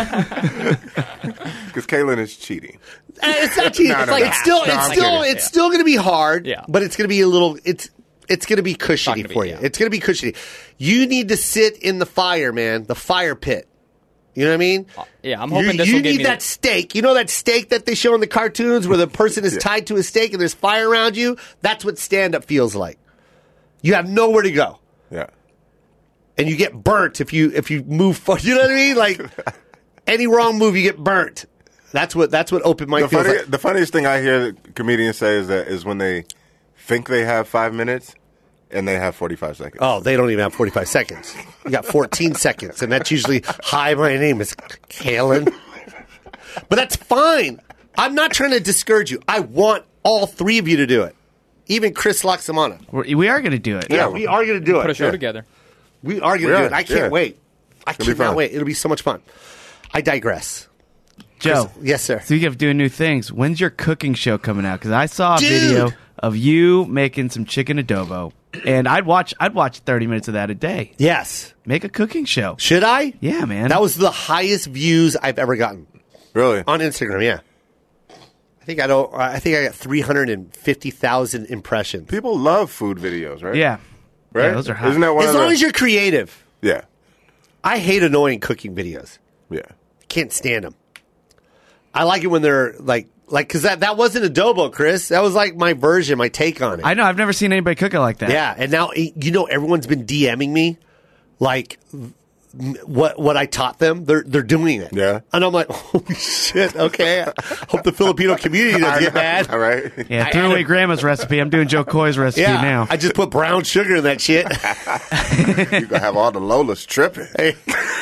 Because Kaylin is cheating. And it's not cheating. No, it's no, like no. it's still, No, it's I'm still, kidding. it's still going to be hard. Yeah. But it's going to be a little. It's it's going to be cushiony Not gonna for be, you. yeah. It's going to be cushiony. You need to sit in the fire, man. The fire pit. You know what I mean? Yeah, I'm hoping you, this you will give need me that the- steak. You know that steak that they show in the cartoons where the person is tied to a stake and there's fire around you? That's what stand-up feels like. You have nowhere to go. Yeah. And you get burnt if you if you move forward. You know what I mean? Like any wrong move, you get burnt. That's what that's what open mic The, feels funny, like. the funniest thing I hear comedians say is that is when they think they have five minutes and they have forty-five seconds. Oh, they don't even have forty-five seconds. You got fourteen seconds, and that's usually, hi, my name is Kalen. But that's fine. I'm not trying to discourage you. I want all three of you to do it. Even Chris Laxamana. We're, we are going to do it. Yeah, we are going to do it. Put a show Yeah. together. We are going to We do are, it. I can't yeah. wait. I It'll be cannot fun. wait. It'll be so much fun. I digress. Joe. Yes, sir. Speaking of doing new things, when's your cooking show coming out? Because I saw a Dude! video of you making some chicken adobo, and I'd watch. I'd watch thirty minutes of that a day. Yes. Make a cooking show. Should I? Yeah, man. That was the highest views I've ever gotten Really? on Instagram. Yeah. I think I don't. I think I got three hundred and fifty thousand impressions. People love food videos, right? yeah. Right? Yeah, those are hot. Isn't that one As of long the... as you're creative. Yeah. I hate annoying cooking videos. Yeah. Can't stand them. I like it when they're like, like, because that, that wasn't adobo, Chris. That was like my version, my take on it. I know. I've never seen anybody cook it like that. Yeah, and now you know everyone's been DMing me, like m- what what I taught them. They're they're doing it. Yeah. and I'm like, holy shit. Okay, hope the Filipino community doesn't get mad. All right. Yeah. I Threw away added- grandma's recipe. I'm doing Joe Coy's recipe Yeah, now. I just put brown sugar in that shit. You're going to have all the Lolas tripping. Hey,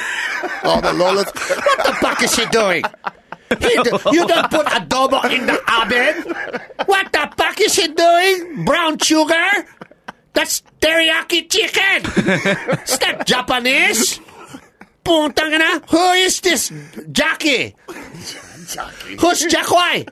all the Lolas. What the fuck is she doing? He do- you don't put adobo in the oven. What the fuck is she doing? Brown sugar? That's teriyaki chicken. It's not Japanese. Putang ina. Who is this Jackie? Who's Jackwai?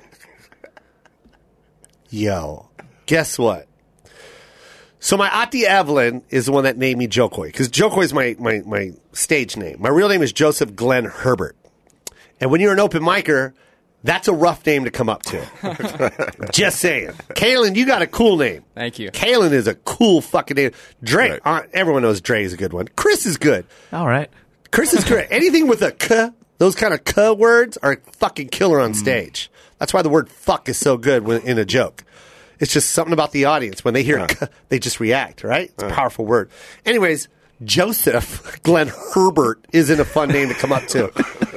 Yo, guess what? So my auntie Evelyn is the one that named me Jokoy, because Jokoy is my, my, my stage name. My real name is Joseph Glenn Herbert. And when you're an open micer, that's a rough name to come up to. Just saying. Kalen, you got a cool name. Thank you. Kalen is a cool fucking name. Dre, Right. uh, everyone knows Dre is a good one. Chris is good. All right. Chris is great. Anything with a k, those kind of k words are fucking killer on stage. That's why the word fuck is so good when, in a joke. It's just something about the audience. When they hear Uh. it, they just react, right? It's a powerful word. Anyways, Joseph Glenn Herbert isn't a fun name to come up to.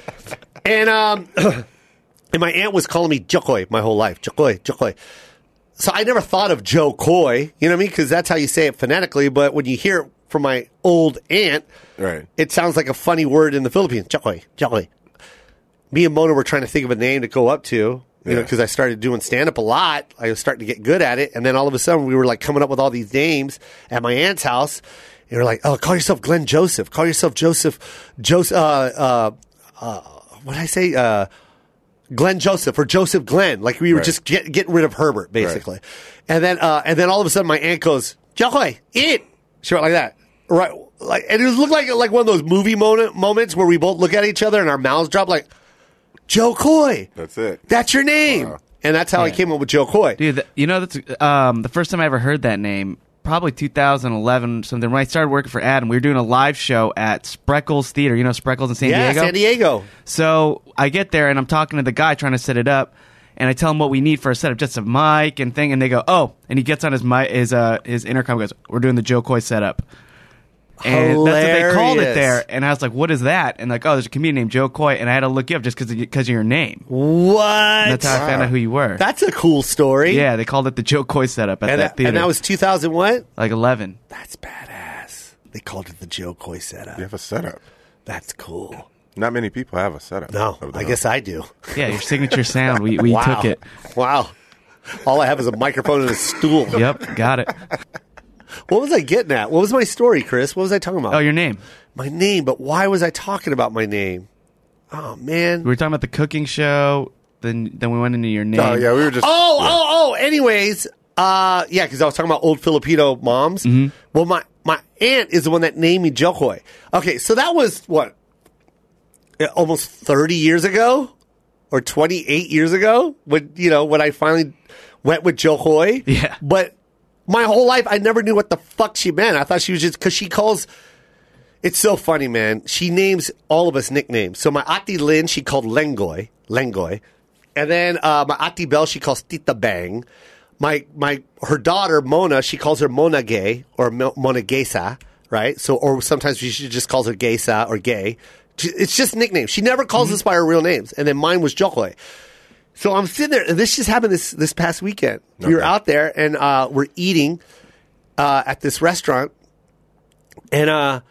And um, and my aunt was calling me Jokoy my whole life. Jokoy, Jokoy. So I never thought of Joe Coy, you know what I mean? Because that's how you say it phonetically. But when you hear it from my old aunt, Right. it sounds like a funny word in the Philippines. Jokoy, Jokoy. Me and Mona were trying to think of a name to go up to, you Yeah. know, because I started doing stand-up a lot. I was starting to get good at it. And then all of a sudden, we were like coming up with all these names at my aunt's house. And we were like, oh, call yourself Glenn Joseph. Call yourself Joseph, Joseph, uh, uh, uh, what did I say? Uh, Glenn Joseph or Joseph Glenn. Like we were Right. just get, getting rid of Herbert, basically. And then, uh, and then all of a sudden my aunt goes, Jokoy, eat. She went like that. Right. Like, and it was looked like, like one of those movie moment, moments where we both look at each other and our mouths drop like, Joe Coy. That's it. That's your name. Wow. And that's how I came up with Joe Coy. Dude, th- you know, that's um, the first time I ever heard that name, probably two thousand eleven, something. When I started working for Adam, we were doing a live show at Spreckles Theater. You know Spreckles in San yeah, Diego? San Diego. So I get there, and I'm talking to the guy trying to set it up, and I tell him what we need for a setup, just a mic and thing, and they go, oh, and he gets on his mic, his, uh, his intercom and goes, we're doing the Joe Coy setup. And that's what they called it Hilarious. there. And I was like, what is that? And like, oh, there's a comedian named Joe Coy, and I had to look you up just because of your name. What? And that's how I found out who you were. That's a cool story. Yeah, they called it the Joe Coy setup at And that that, theater. and that was two thousand what? like eleven. That's badass. They called it the Joe Coy setup. You have a setup. That's cool. Not many people have a setup. No, of their I own. guess I do. Yeah, your signature sound. We we Wow. took it. Wow. All I have is a microphone and a stool. Yep, got it. What was I getting at? What was my story, Chris? What was I talking about? Oh, your name. My name, but why was I talking about my name? Oh, man. We were talking about the cooking show. Then then we went into your name. Oh yeah, we were just. Oh, yeah. oh, oh. Anyways, uh, yeah, because I was talking about old Filipino moms. Mm-hmm. Well, my, my aunt is the one that named me Jokoy. Okay, so that was what? uh, Almost thirty years ago? Or twenty-eight years ago? When, you know, when I finally went with Jokoy. Yeah. But my whole life, I never knew what the fuck she meant. I thought she was just, because she calls, it's so funny, man. She names all of us nicknames. So my Ati Lynn, she called Lengoy, Lengoy. And then uh, my Ati Bell, she calls Tita Bang. My, my, her daughter, Mona, she calls her Mona Gay or Mo- Mona Gaysa, right? So, or sometimes she just calls her Gaysa or Gay. It's just nicknames. She never calls Mm-hmm. us by our real names. And then mine was Jokoy. So I'm sitting there, and this just happened this, this past weekend. We were Okay. out there, and uh, we're eating uh, at this restaurant, and uh,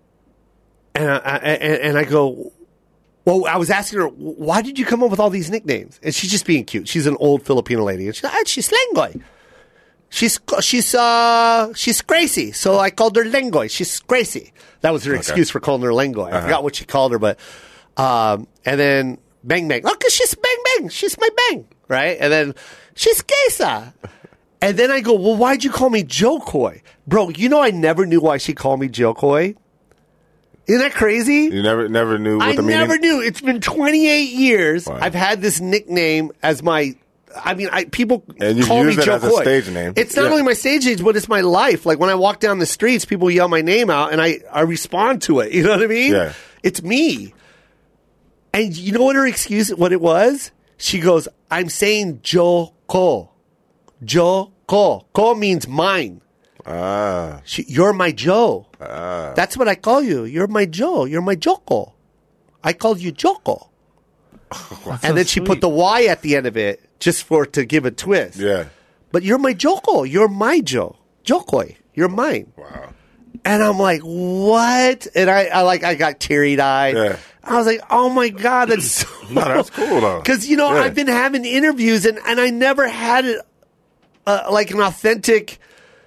and, uh, and and I go, well, I was asking her, why did you come up with all these nicknames? And she's just being cute. She's an old Filipino lady, and she's like, ah, she's Lengoy. She's she's uh she's crazy, so I called her Lengoy. She's crazy. That was her excuse for calling her Lengoy. I forgot what she called her, but um, and then Bang Bang. Oh, cause she's Bang Bang. She's my Bang, right? And then she's Kesa. And then I go, well, why'd you call me Joe Coy, bro? You know, I never knew why she called me Joe Coy. Isn't that crazy? You never never knew what I the meaning. never knew. It's been twenty-eight years. Wow. I've had this nickname as my. I mean, I people And you've call me used it Joe as a Coy. stage name. It's not Yeah. only my stage name, but it's my life. Like when I walk down the streets, people yell my name out, and I I respond to it. You know what I mean? Yeah. It's me. And you know what her excuse? What it was? She goes, "I'm saying Joe Ko. Joe Ko. Ko means mine. Ah, She, you're my Joe. That's what I call you. You're my Joe. You're my Joko. I called you Joko." And then she put the Y at the end of it just for to give a twist. yeah. But you're my Joko. You're my Joe. Jokoi. You're mine. Wow. And I'm like, what? And I, I like, I got teary eyed. Yeah. I was like, oh my God, that's so. No, that's cool though. Because, you know, Yeah. I've been having interviews and, and I never had it, uh, like an authentic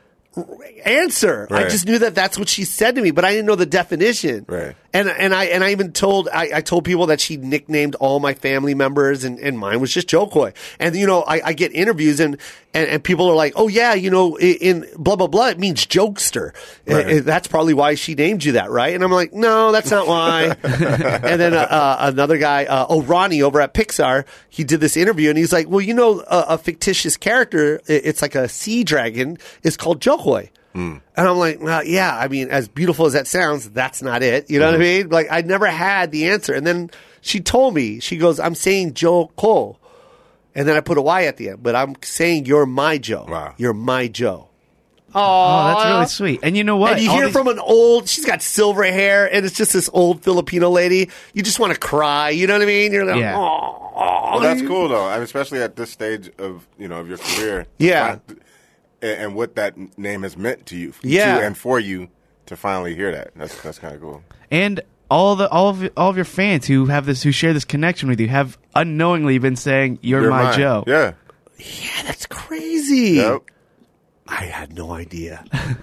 answer. I Right. just knew that that's what she said to me, but I didn't know the definition. Right. And and I and I even told I, I told people that she nicknamed all my family members, and, and mine was just Joe Coy. And you know, I, I get interviews and, and and people are like, oh yeah, you know, in, in blah blah blah, it means jokester. Right. And- and that's probably why she named you that, right? And I'm like, no, that's not why. And then uh, uh, another guy, uh, oh Ronnie over at Pixar, he did this interview, and he's like, well, you know, a, a fictitious character, it- it's like a sea dragon, is called Joe Coy. And I'm like, well, yeah, I mean, as beautiful as that sounds, that's not it. You know what I mean? Like, I never had the answer. And then she told me, she goes, I'm saying Joe Ko. and then I put a Y at the end. But I'm saying you're my Joe. Wow. You're my Joe. Oh, that's really sweet. And you know what? And you All hear these- from an old, she's got silver hair, and it's just this old Filipino lady. You just want to cry. You know what I mean? You're like, Yeah. oh. Well, that's cool though. I mean, especially at this stage of you know of your career. Yeah. and, and what that name has meant to you. Yeah. to and for you to finally hear that. That's that's kind of cool. And all the all of all of your fans who have this who share this connection with you have unknowingly been saying you're, You're my mine. Joe. Yeah. Yeah, that's crazy. Yep. I had no idea.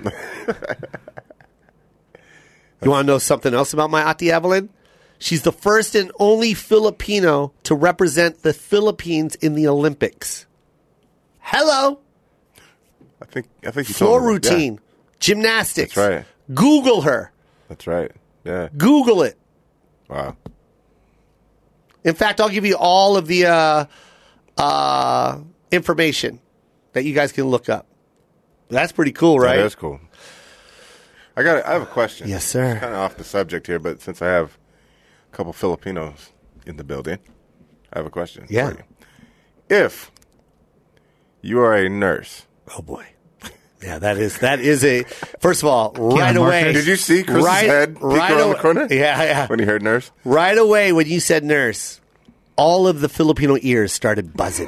You want to know something else about my Ate Evelyn? She's the first and only Filipino to represent the Philippines in the Olympics. Hello. I think I think you Floor told me that. routine, Yeah, gymnastics. That's right. Google her. that's right. Yeah. Google it. Wow. In fact, I'll give you all of the uh, uh, information that you guys can look up. That's pretty cool, right? That is cool. I got. I have a question. Yes, sir. Kind of off the subject here, but since I have a couple Filipinos in the building, I have a question. Yeah. For you. If you are a nurse, Oh boy. Yeah, that is that is a first of all, right Marcus. away. did you see Chris's right, head peek right around away, the corner? Yeah, yeah. When he heard nurse, Right away when you said nurse, all of the Filipino ears started buzzing.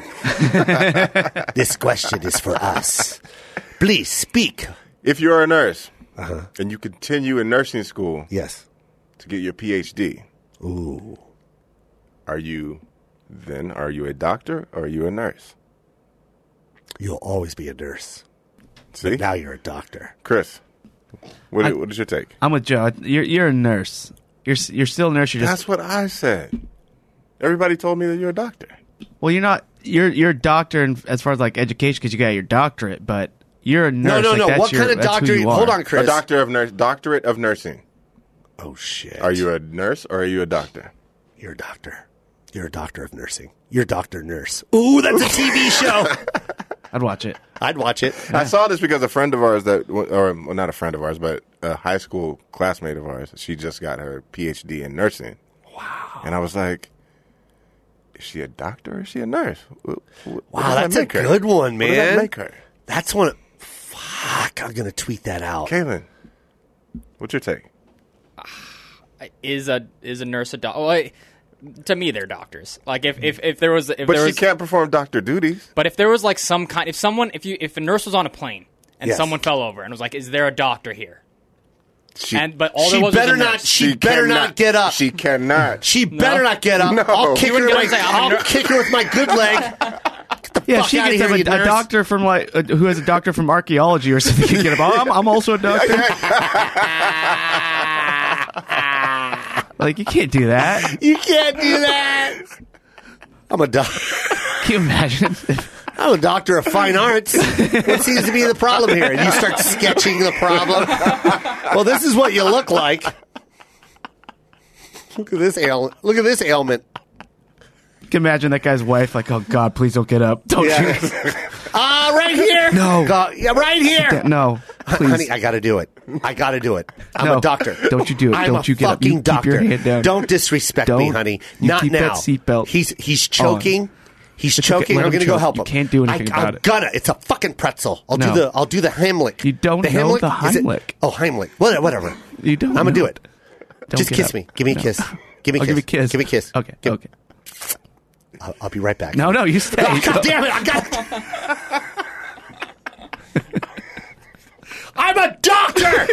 This question is for us. Please speak. if you are a nurse Uh-huh. and you continue in nursing school Yes. to get your P H D, Ooh. are you then are you a doctor or are you a nurse? You'll always be a nurse. See, Now you're a doctor. Chris, what, I- what is your take? I'm with Joe. You're you're a nurse. You're s- you're still a nurse. You're just That's what I said. Everybody told me that you're a doctor. well. You're not. You're you're a doctor in, as far as like education because you got your doctorate, but you're a No, nurse. no, like, no. that's What your- kind of that's who doctor? you are. Hold on, Chris. A doctor of nurse, doctorate of nursing. Oh shit. Are you a nurse or are you a doctor? You're a doctor. You're a doctor of nursing. You're Doctor Nurse. Ooh, that's a T V show. I'd watch it. I'd watch it. I saw this because a friend of ours that, or well, not a friend of ours, but a high school classmate of ours, she just got her P H D in nursing. Wow. And I was like, is she a doctor or is she a nurse? What, what Wow, does that that's a make her? good one, What does that man. make her? That's one. Of, fuck, I'm gonna tweet that out. Kaylin, what's your take? Is a is a nurse a doctor? Well, I- to me, they're doctors. Like if if, if there was if But there she was, can't perform doctor duties. but if there was like some kind, if someone if you if a nurse was on a plane and Yes. someone fell over and was like, is there a doctor here? She, And but all She there was better was a not- nurse. she better not get up. She cannot. She better not get up. No. I'll kick You her. wouldn't With get up and my, say, I'm a I'll ner- kick her with my good leg. Yeah, fuck she outta gets here, up. you A, a nurse. doctor from like uh, who has a doctor from archaeology or something. Can get up. I'm, I'm also a doctor. Like you can't do that. You can't do that. I'm a doc. Can you imagine? I'm a doctor of fine arts. What seems to be the problem here? And you start sketching the problem. Well, this is what you look like. Look at this ail. Look at this ailment. You can imagine that guy's wife like, oh God, please don't get up. Don't Yeah. you? Ah, right here. No. Go- yeah, right here. No, please. Honey, I got to do it. I got to do it. I'm No. a doctor. Don't you do it. I'm Don't a you get up. fucking You keep doctor. your hand down. Don't disrespect me, Don't. honey. You Not keep now. that seatbelt He's he's choking. He's It's choking. okay. Let I'm him going to go choke. help You him. can't do anything I, about I'm it. gonna. It's a fucking pretzel. I'll No. do the. I'll do the Heimlich. You don't the know the Is it- Heimlich. oh, Heimlich. What- Whatever. You don't. I'm gonna know do it. Don't Just get kiss up. me. Give me a No. kiss. Give me a I'll kiss. give you a kiss. Give me a kiss. Okay. Give- Okay. I'll, I'll be right back. No, no, you stay. Oh, God damn it! I got. I'm a doctor.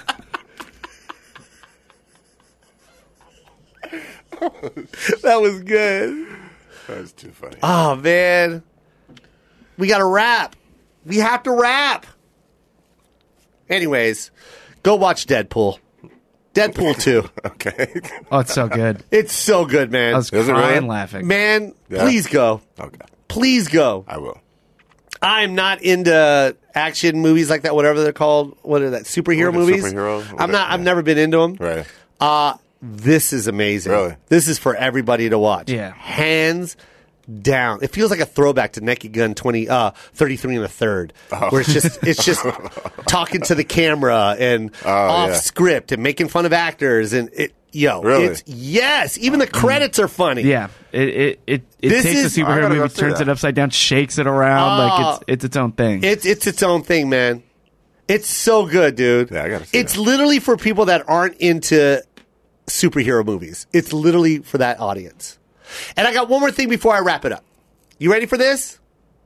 That was good. That's too funny. Oh man, we got to wrap. We have to wrap. Anyways, go watch Deadpool. Deadpool two. Okay. Oh, it's so good. It's so good, man. I was Is it crying really? laughing. Man, Yeah. please go. Okay. Please go. I will. I'm not into action movies like that, whatever they're called. What are that? Superhero What are movies? superhero? I'm not. I've Yeah. never been into them. Right. Uh, this is amazing. Really? This is for everybody to watch. Yeah. Hands down. It feels like a throwback to Naked Gun twenty, uh, thirty-three and a third, Oh. where it's just it's just talking to the camera and Oh, off yeah. script and making fun of actors, and it Yo, Really? it's yes. Even the credits are funny. Yeah, it it it, it This takes is- a I superhero gotta go movie, see turns that. it upside down, shakes it around Oh. like it's it's its own thing. It's it's its own thing, man. It's so good, dude. Yeah, I gotta see It's that. literally for people that aren't into superhero movies. It's literally for that audience. And I got one more thing before I wrap it up. You ready for this?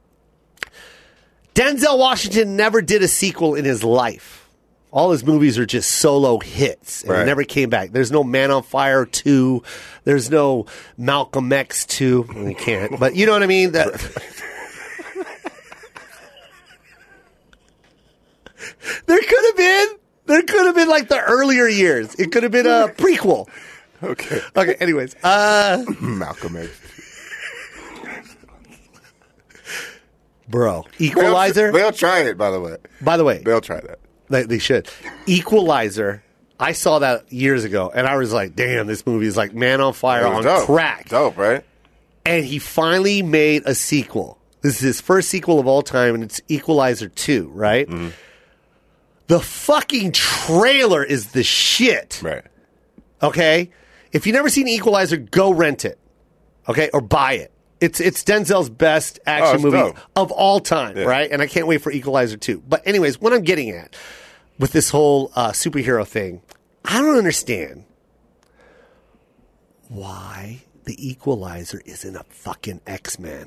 Denzel Washington never did a sequel in his life. All his movies are just solo hits and Right. never came back. There's no Man on Fire two. There's no Malcolm X two. We can't. But you know what I mean? That, there could have been. There could have been like the earlier years. It could have been a prequel. Okay. Okay, anyways. Uh, Malcolm X. bro, Equalizer. They'll, they'll try it, by the way. By the way, They'll try that. They, they should. Equalizer. I saw that years ago, and I was like, "Damn, this movie is like Man on Fire It on was dope. crack." Dope, right? And he finally made a sequel. This is his first sequel of all time, and it's Equalizer two, right? Mm-hmm. The fucking trailer is the shit. Right. Okay, if you've never seen Equalizer, go rent it. Okay, or buy it. It's it's Denzel's best action Oh, it's movie dope. of all time, Yeah. right? And I can't wait for Equalizer two. But anyways, what I'm getting at with this whole uh, superhero thing, I don't understand why the Equalizer isn't a fucking X-Men.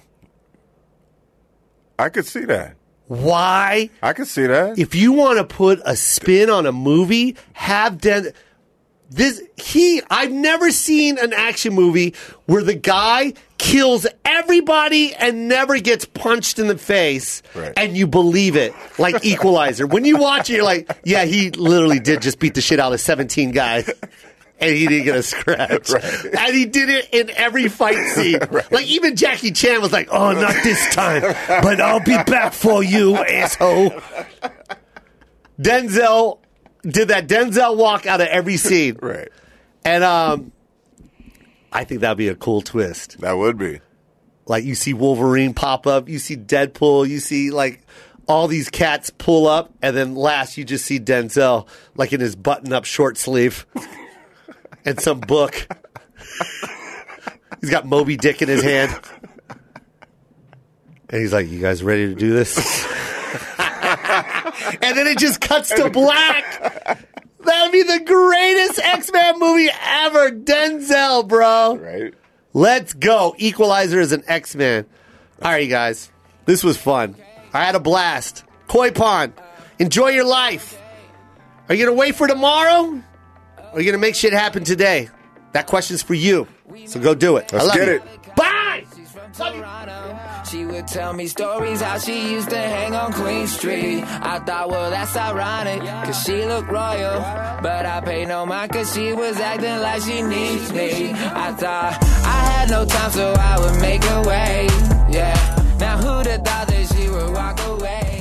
I could see that. Why? I could see that. If you want to put a spin on a movie, have Den. This he. I've never seen an action movie where the guy kills everybody and never gets punched in the face, Right. and you believe it, like Equalizer. When you watch it, you're like, yeah, he literally did just beat the shit out of seventeen guys. And he didn't get a scratch. Right. And he did it in every fight scene. Right. Like, even Jackie Chan was like, oh, not this time. But I'll be back for you, asshole. Denzel did that Denzel walk out of every scene. Right. And um, I think that'd be a cool twist. That would be. Like, you see Wolverine pop up. You see Deadpool. You see, like, all these cats pull up. And then last, you just see Denzel, like, in his button-up short sleeve. And some book. He's got Moby Dick in his hand. And he's like, you guys ready to do this? And then it just cuts to black. That'd be the greatest X-Men movie ever. Denzel, bro. Right. Let's go. Equalizer is an X-Men. All right, you guys. This was fun. I had a blast. Koi Pond, enjoy your life. Are you going to wait for tomorrow? Or are you going to make shit happen today? That question's for you. So go do it. Let's I love get you. it. Bye! Toronto. She would tell me stories how she used to hang on Queen Street. I thought, well, that's ironic, cause she looked royal. But I paid no mind cause she was acting like she needs me. I thought I had no time so I would make her wait. Yeah, now who'd have thought that she would walk away?